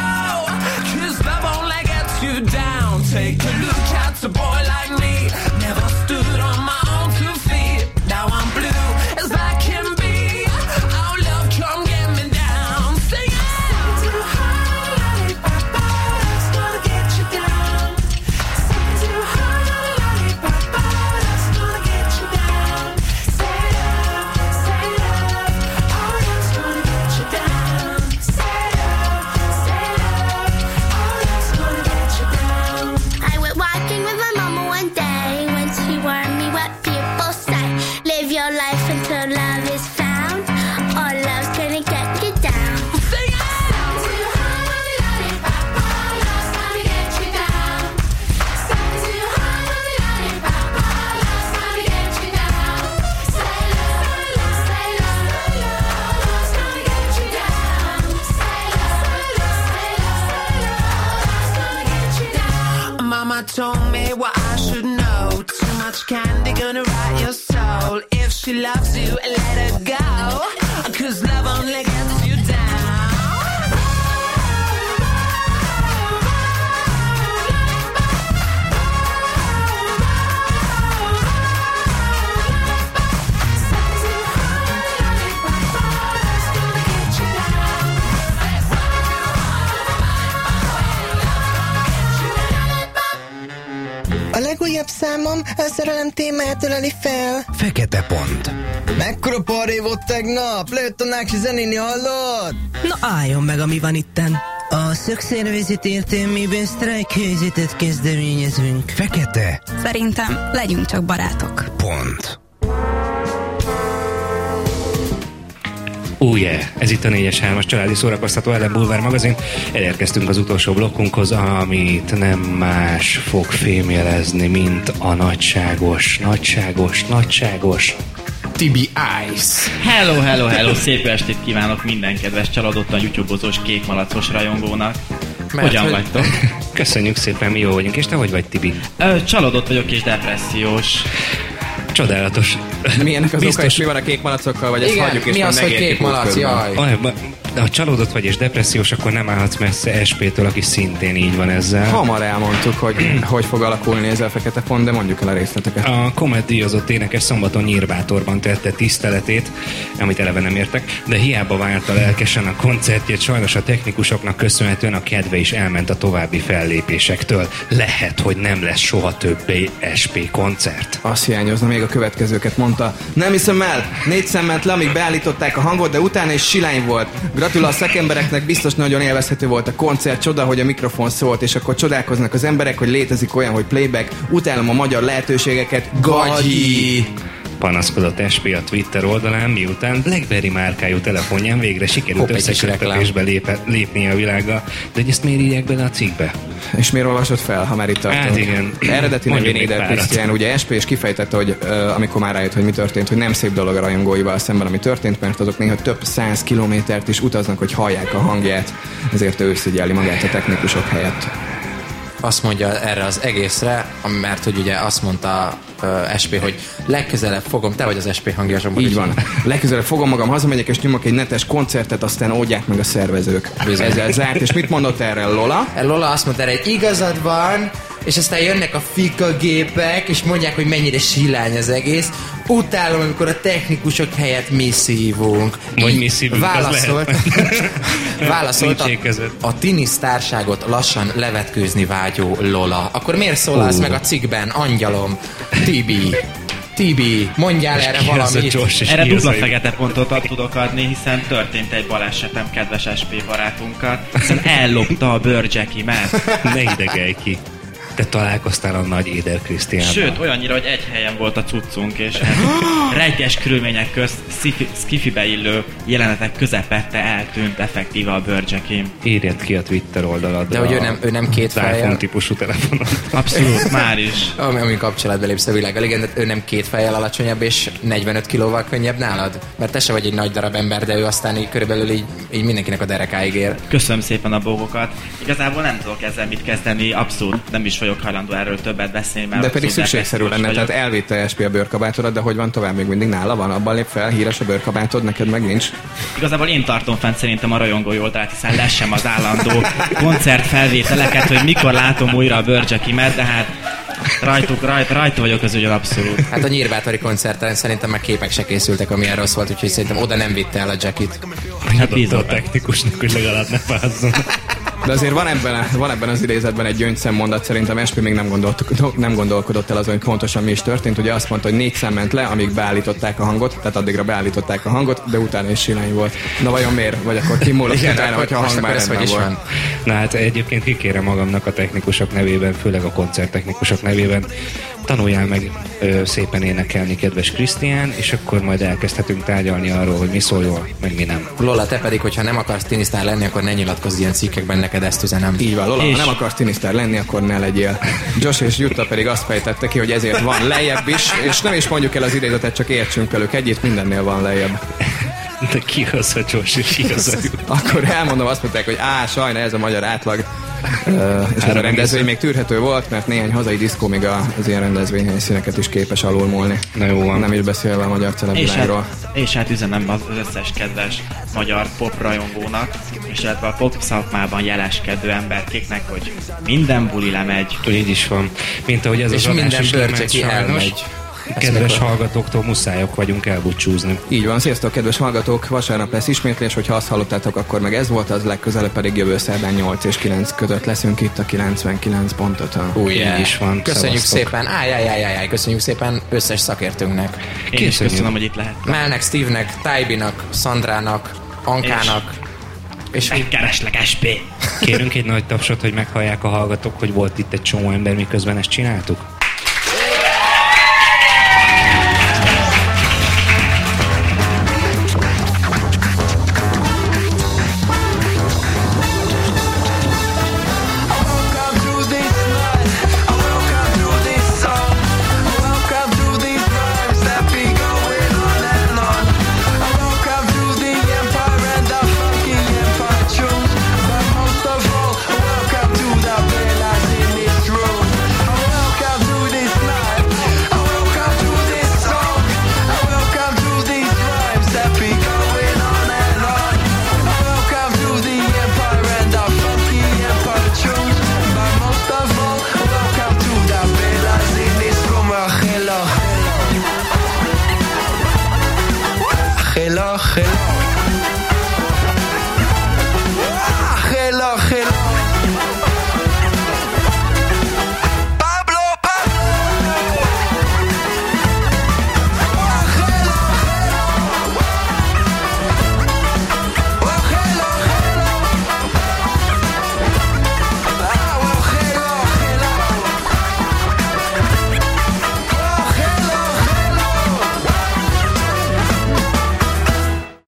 Cause love only gets you down. Take a look at a boy like me. Never stood on my own two feet. Now I'm blue as I can be. Oh, love, come get me down. Sing it. Sucking too hard, lollipop, love's gonna get you down. Sucking too hard, lollipop, love's gonna get you down. Say love, say love, oh, love's gonna get you down. Say love, say love, oh, love's gonna get you down. I went walking with my mama one day when she warned me what people say. Live your life until love is found, or love's gonna get you down. Sing it! Sucking too hard, lollipop, love's gonna get you down. Sucking too hard, lollipop, love's gonna get you down. Say love, say love, love's gonna get you down. Say love, say love, love's gonna get you down. Mama told me what I should know. Too much candy gonna rot your soul. If she loves you, let her go. Cause love only gets you down. A legújabb számom a szerelem témáját öleli fel. Fekete pont. Mekkora paré volt tegnap? Lőtt a Náksi zenélni, hallod? Na álljon meg, ami van itten. A szakszervezet értelmében sztrájkhelyzetet kezdeményezünk. Fekete. Szerintem legyünk csak barátok. Pont. Oh yeah, ez itt a négyes hármas családi szórakoztató Ellen Bulvár magazin. Elérkeztünk az utolsó blokkunkhoz, amit nem más fog fémjelezni, mint a nagyságos, nagyságos, nagyságos Tibi Ice. Hello, hello, hello, szép estét kívánok minden kedves csalódottan YouTube-ozós kékmalacos rajongónak. Mert hogyan hogy... vagytok? Köszönjük szépen, mi jó vagyunk, és te hogy vagy, Tibi? Ö, csalódott vagyok és depressziós. Csodálatos. Milyenek az oka, és mi van a kék malacokkal, vagy ezt hagyjuk, és mi az, hogy kék malac, jaj. De ha csalódott vagy és depressziós, akkor nem állhatsz messze es pé-től, aki szintén így van ezzel. Hamar elmondtuk, hogy hogy fog alakulni ez a fekete pont, de mondjuk el a részleteket. A Comet díjazott énekes szombaton Nyírbátorban tette tiszteletét, amit eleve nem értek, de hiába várta lelkesen a koncertjét, sajnos a technikusoknak köszönhetően a kedve is elment a további fellépésektől. Lehet, hogy nem lesz soha többé es pé koncert. Azt hiányozna, még a következőket mondta. Nem hiszem el, négy szem ment le, amíg beállították a hangot, de utána is silány volt. Gratulál a szakembereknek, biztos nagyon élvezhető volt a koncert, csoda, hogy a mikrofon szólt, és akkor csodálkoznak az emberek, hogy létezik olyan, hogy playback. Utálom a magyar lehetőségeket. Gagyi! Panaszkodott es pé a Twitter oldalán, miután BlackBerry márkájú telefonján végre sikerült összeköttetésbe lépnie a világgal. De hogy ezt miért írják bele a cikkbe? És miért olvasod fel, ha már itt tartunk? Hát igen. Eredeti nevén Éder Krisztián, ugye es pé, és kifejtette, hogy uh, amikor már rájött, hogy mi történt, hogy nem szép dolog a rajongóival szemben, ami történt, mert azok néha több száz kilométert is utaznak, hogy hallják a hangját, ezért ő szégyelli magát a technikusok helyett. Azt mondja erre az egészre, mert hogy ugye azt mondta uh, es pé, hogy legközelebb fogom, te vagy az es pé hangja, Zsombor. Így van. Legközelebb fogom magam, hazamegyek és nyomok egy netes koncertet, aztán oldják meg a szervezők. Bizony. Ezzel zárt. És mit mondott erre Lola? Lola azt mondta erre, hogy igazad van, és aztán jönnek a fikagépek, és mondják, hogy mennyire silány az egész. Utálom, amikor a technikusok helyett mi szívunk. Vagy mi szívunk, válaszolt, válaszolt a, a tinisztárságot lassan levetkőzni vágyó Lola. Akkor miért szólalsz uh. meg a cikkben, angyalom? Tibi. Tibi, mondjál erre valamit. Erre dupla fekete pontot tudok adni, hiszen történt egy balesetem kedves es pé barátunkat, hiszen ellopta a bőrcsekimet. Ne idegelj ki. Te találkoztál a nagy Éder Krisztiánnal. Sőt, olyannyira, hogy egy helyen volt a cuccunk, és rejtes körülmények közt skifibe illő jelenetek közepette eltűnt effektíve a bőrcsekim. Írjad ki a Twitter oldaladra. De hogy ő nem, ő nem két fejjel. iPhone típusú telefonon. Abszolút, már is. Ami, ami kapcsolatba lépsz a világgal. Igen, de ő nem két fejjel alacsonyabb és negyvenöt kilóval könnyebb nálad? Mert te se vagy egy nagy darab ember, de ő aztán így körülbelül így, így mindenkinek a derekáig ér. Köszönöm szépen a bógokat. Igazából nem tudok ezzel mit kezdeni, abszolút nem is vagyok hajlandó erről többet beszélni. Mert de pedig szükségszerű lenne, vagyok. Tehát elvitte es pé a bőrkabátodat, de hogy van tovább, még mindig nála van, abban lép fel, híres a bőrkabátod, neked meg nincs. Igazából én tartom fent szerintem a rajongói oldalát, hiszen lessem az állandó koncertfelvételeket, hogy mikor látom újra a bőrcsekimet, de hát rajtuk, rajt, rajta vagyok az ügyön abszolút. Hát a Nyírbátori koncerten szerintem meg képek se készültek, amilyen rossz volt, úgyhogy szerintem oda nem vitte el a jackit. Hát bízom a technikusnak, hogy legalább ne fázzon. De azért van ebben, van ebben az idézetben egy gyöngyszem mondat, szerintem es pé még nem, gondolt, nem gondolkodott el azon, hogy pontosan mi is történt. Ugye azt mondta, hogy négy szem ment le, amíg beállították a hangot, tehát addigra beállították a hangot, de utána is silány volt. Na vajon miért? Vagy akkor kimúlott utána, hogyha a hang már rendben volt. Van. Na hát egyébként kikérem magamnak a technikusok nevében, főleg a koncerttechnikusok nevében, tanuljál meg ö, szépen énekelni, kedves Krisztián, és akkor majd elkezdhetünk tárgyalni arról, hogy mi szól jól, meg mi nem. Lola, te pedig, hogyha nem akarsz tinisztár lenni, akkor ne nyilatkozz ilyen cikkekben, neked ezt üzenem. Így van, Lola, és... ha nem akarsz tinisztár lenni, akkor ne legyél. Josh és Jutta pedig azt fejtette ki, hogy ezért van lejjebb is, és nem is mondjuk el az idézetet, csak értsünk velük egyet, mindennél van lejjebb. De ki az a Josh, és ki az a Jutta? Akkor elmondom, azt mondták, hogy á, sajna, ez a magyar átlag. Uh, és ez a rendezvény még tűrhető volt, mert néhány hazai diszkó még az ilyen rendezvényhelyszíneket is képes alulmúlni. Na jó van. Nem is beszélve a magyar celebvilágról. És, hát, és hát üzenem az összes kedves magyar pop rajongónak, és illetve a pop szakmában jeleskedő emberkéknek, hogy minden buli lemegy. Így is van. Mint ahogy ez és az minden bőrcseki elmegy. Kedves mikor... hallgatóktól muszájok vagyunk elbúcsúzni. Így van, sziasztok kedves hallgatók, vasárnap lesz ismétlés, hogyha azt hallottátok, akkor meg ez volt, az legközelebb pedig jövő szerdán nyolc és kilenc között leszünk itt a kilencvenkilenc pont ötön. Úgy yeah. is van. Köszönjük Szevasztok. Szépen, ájjájjájjáj, köszönjük szépen összes szakértőnknek. Én is köszönöm, hogy itt lehet. Melnek, Steve-nek, Taibinak, Szandrának, Ankának. És megkereslek es pé. Kérünk egy nagy tapsot, hogy meghallják a hallgatók, hogy volt itt egy csomó ember, miközben ezt csináltuk.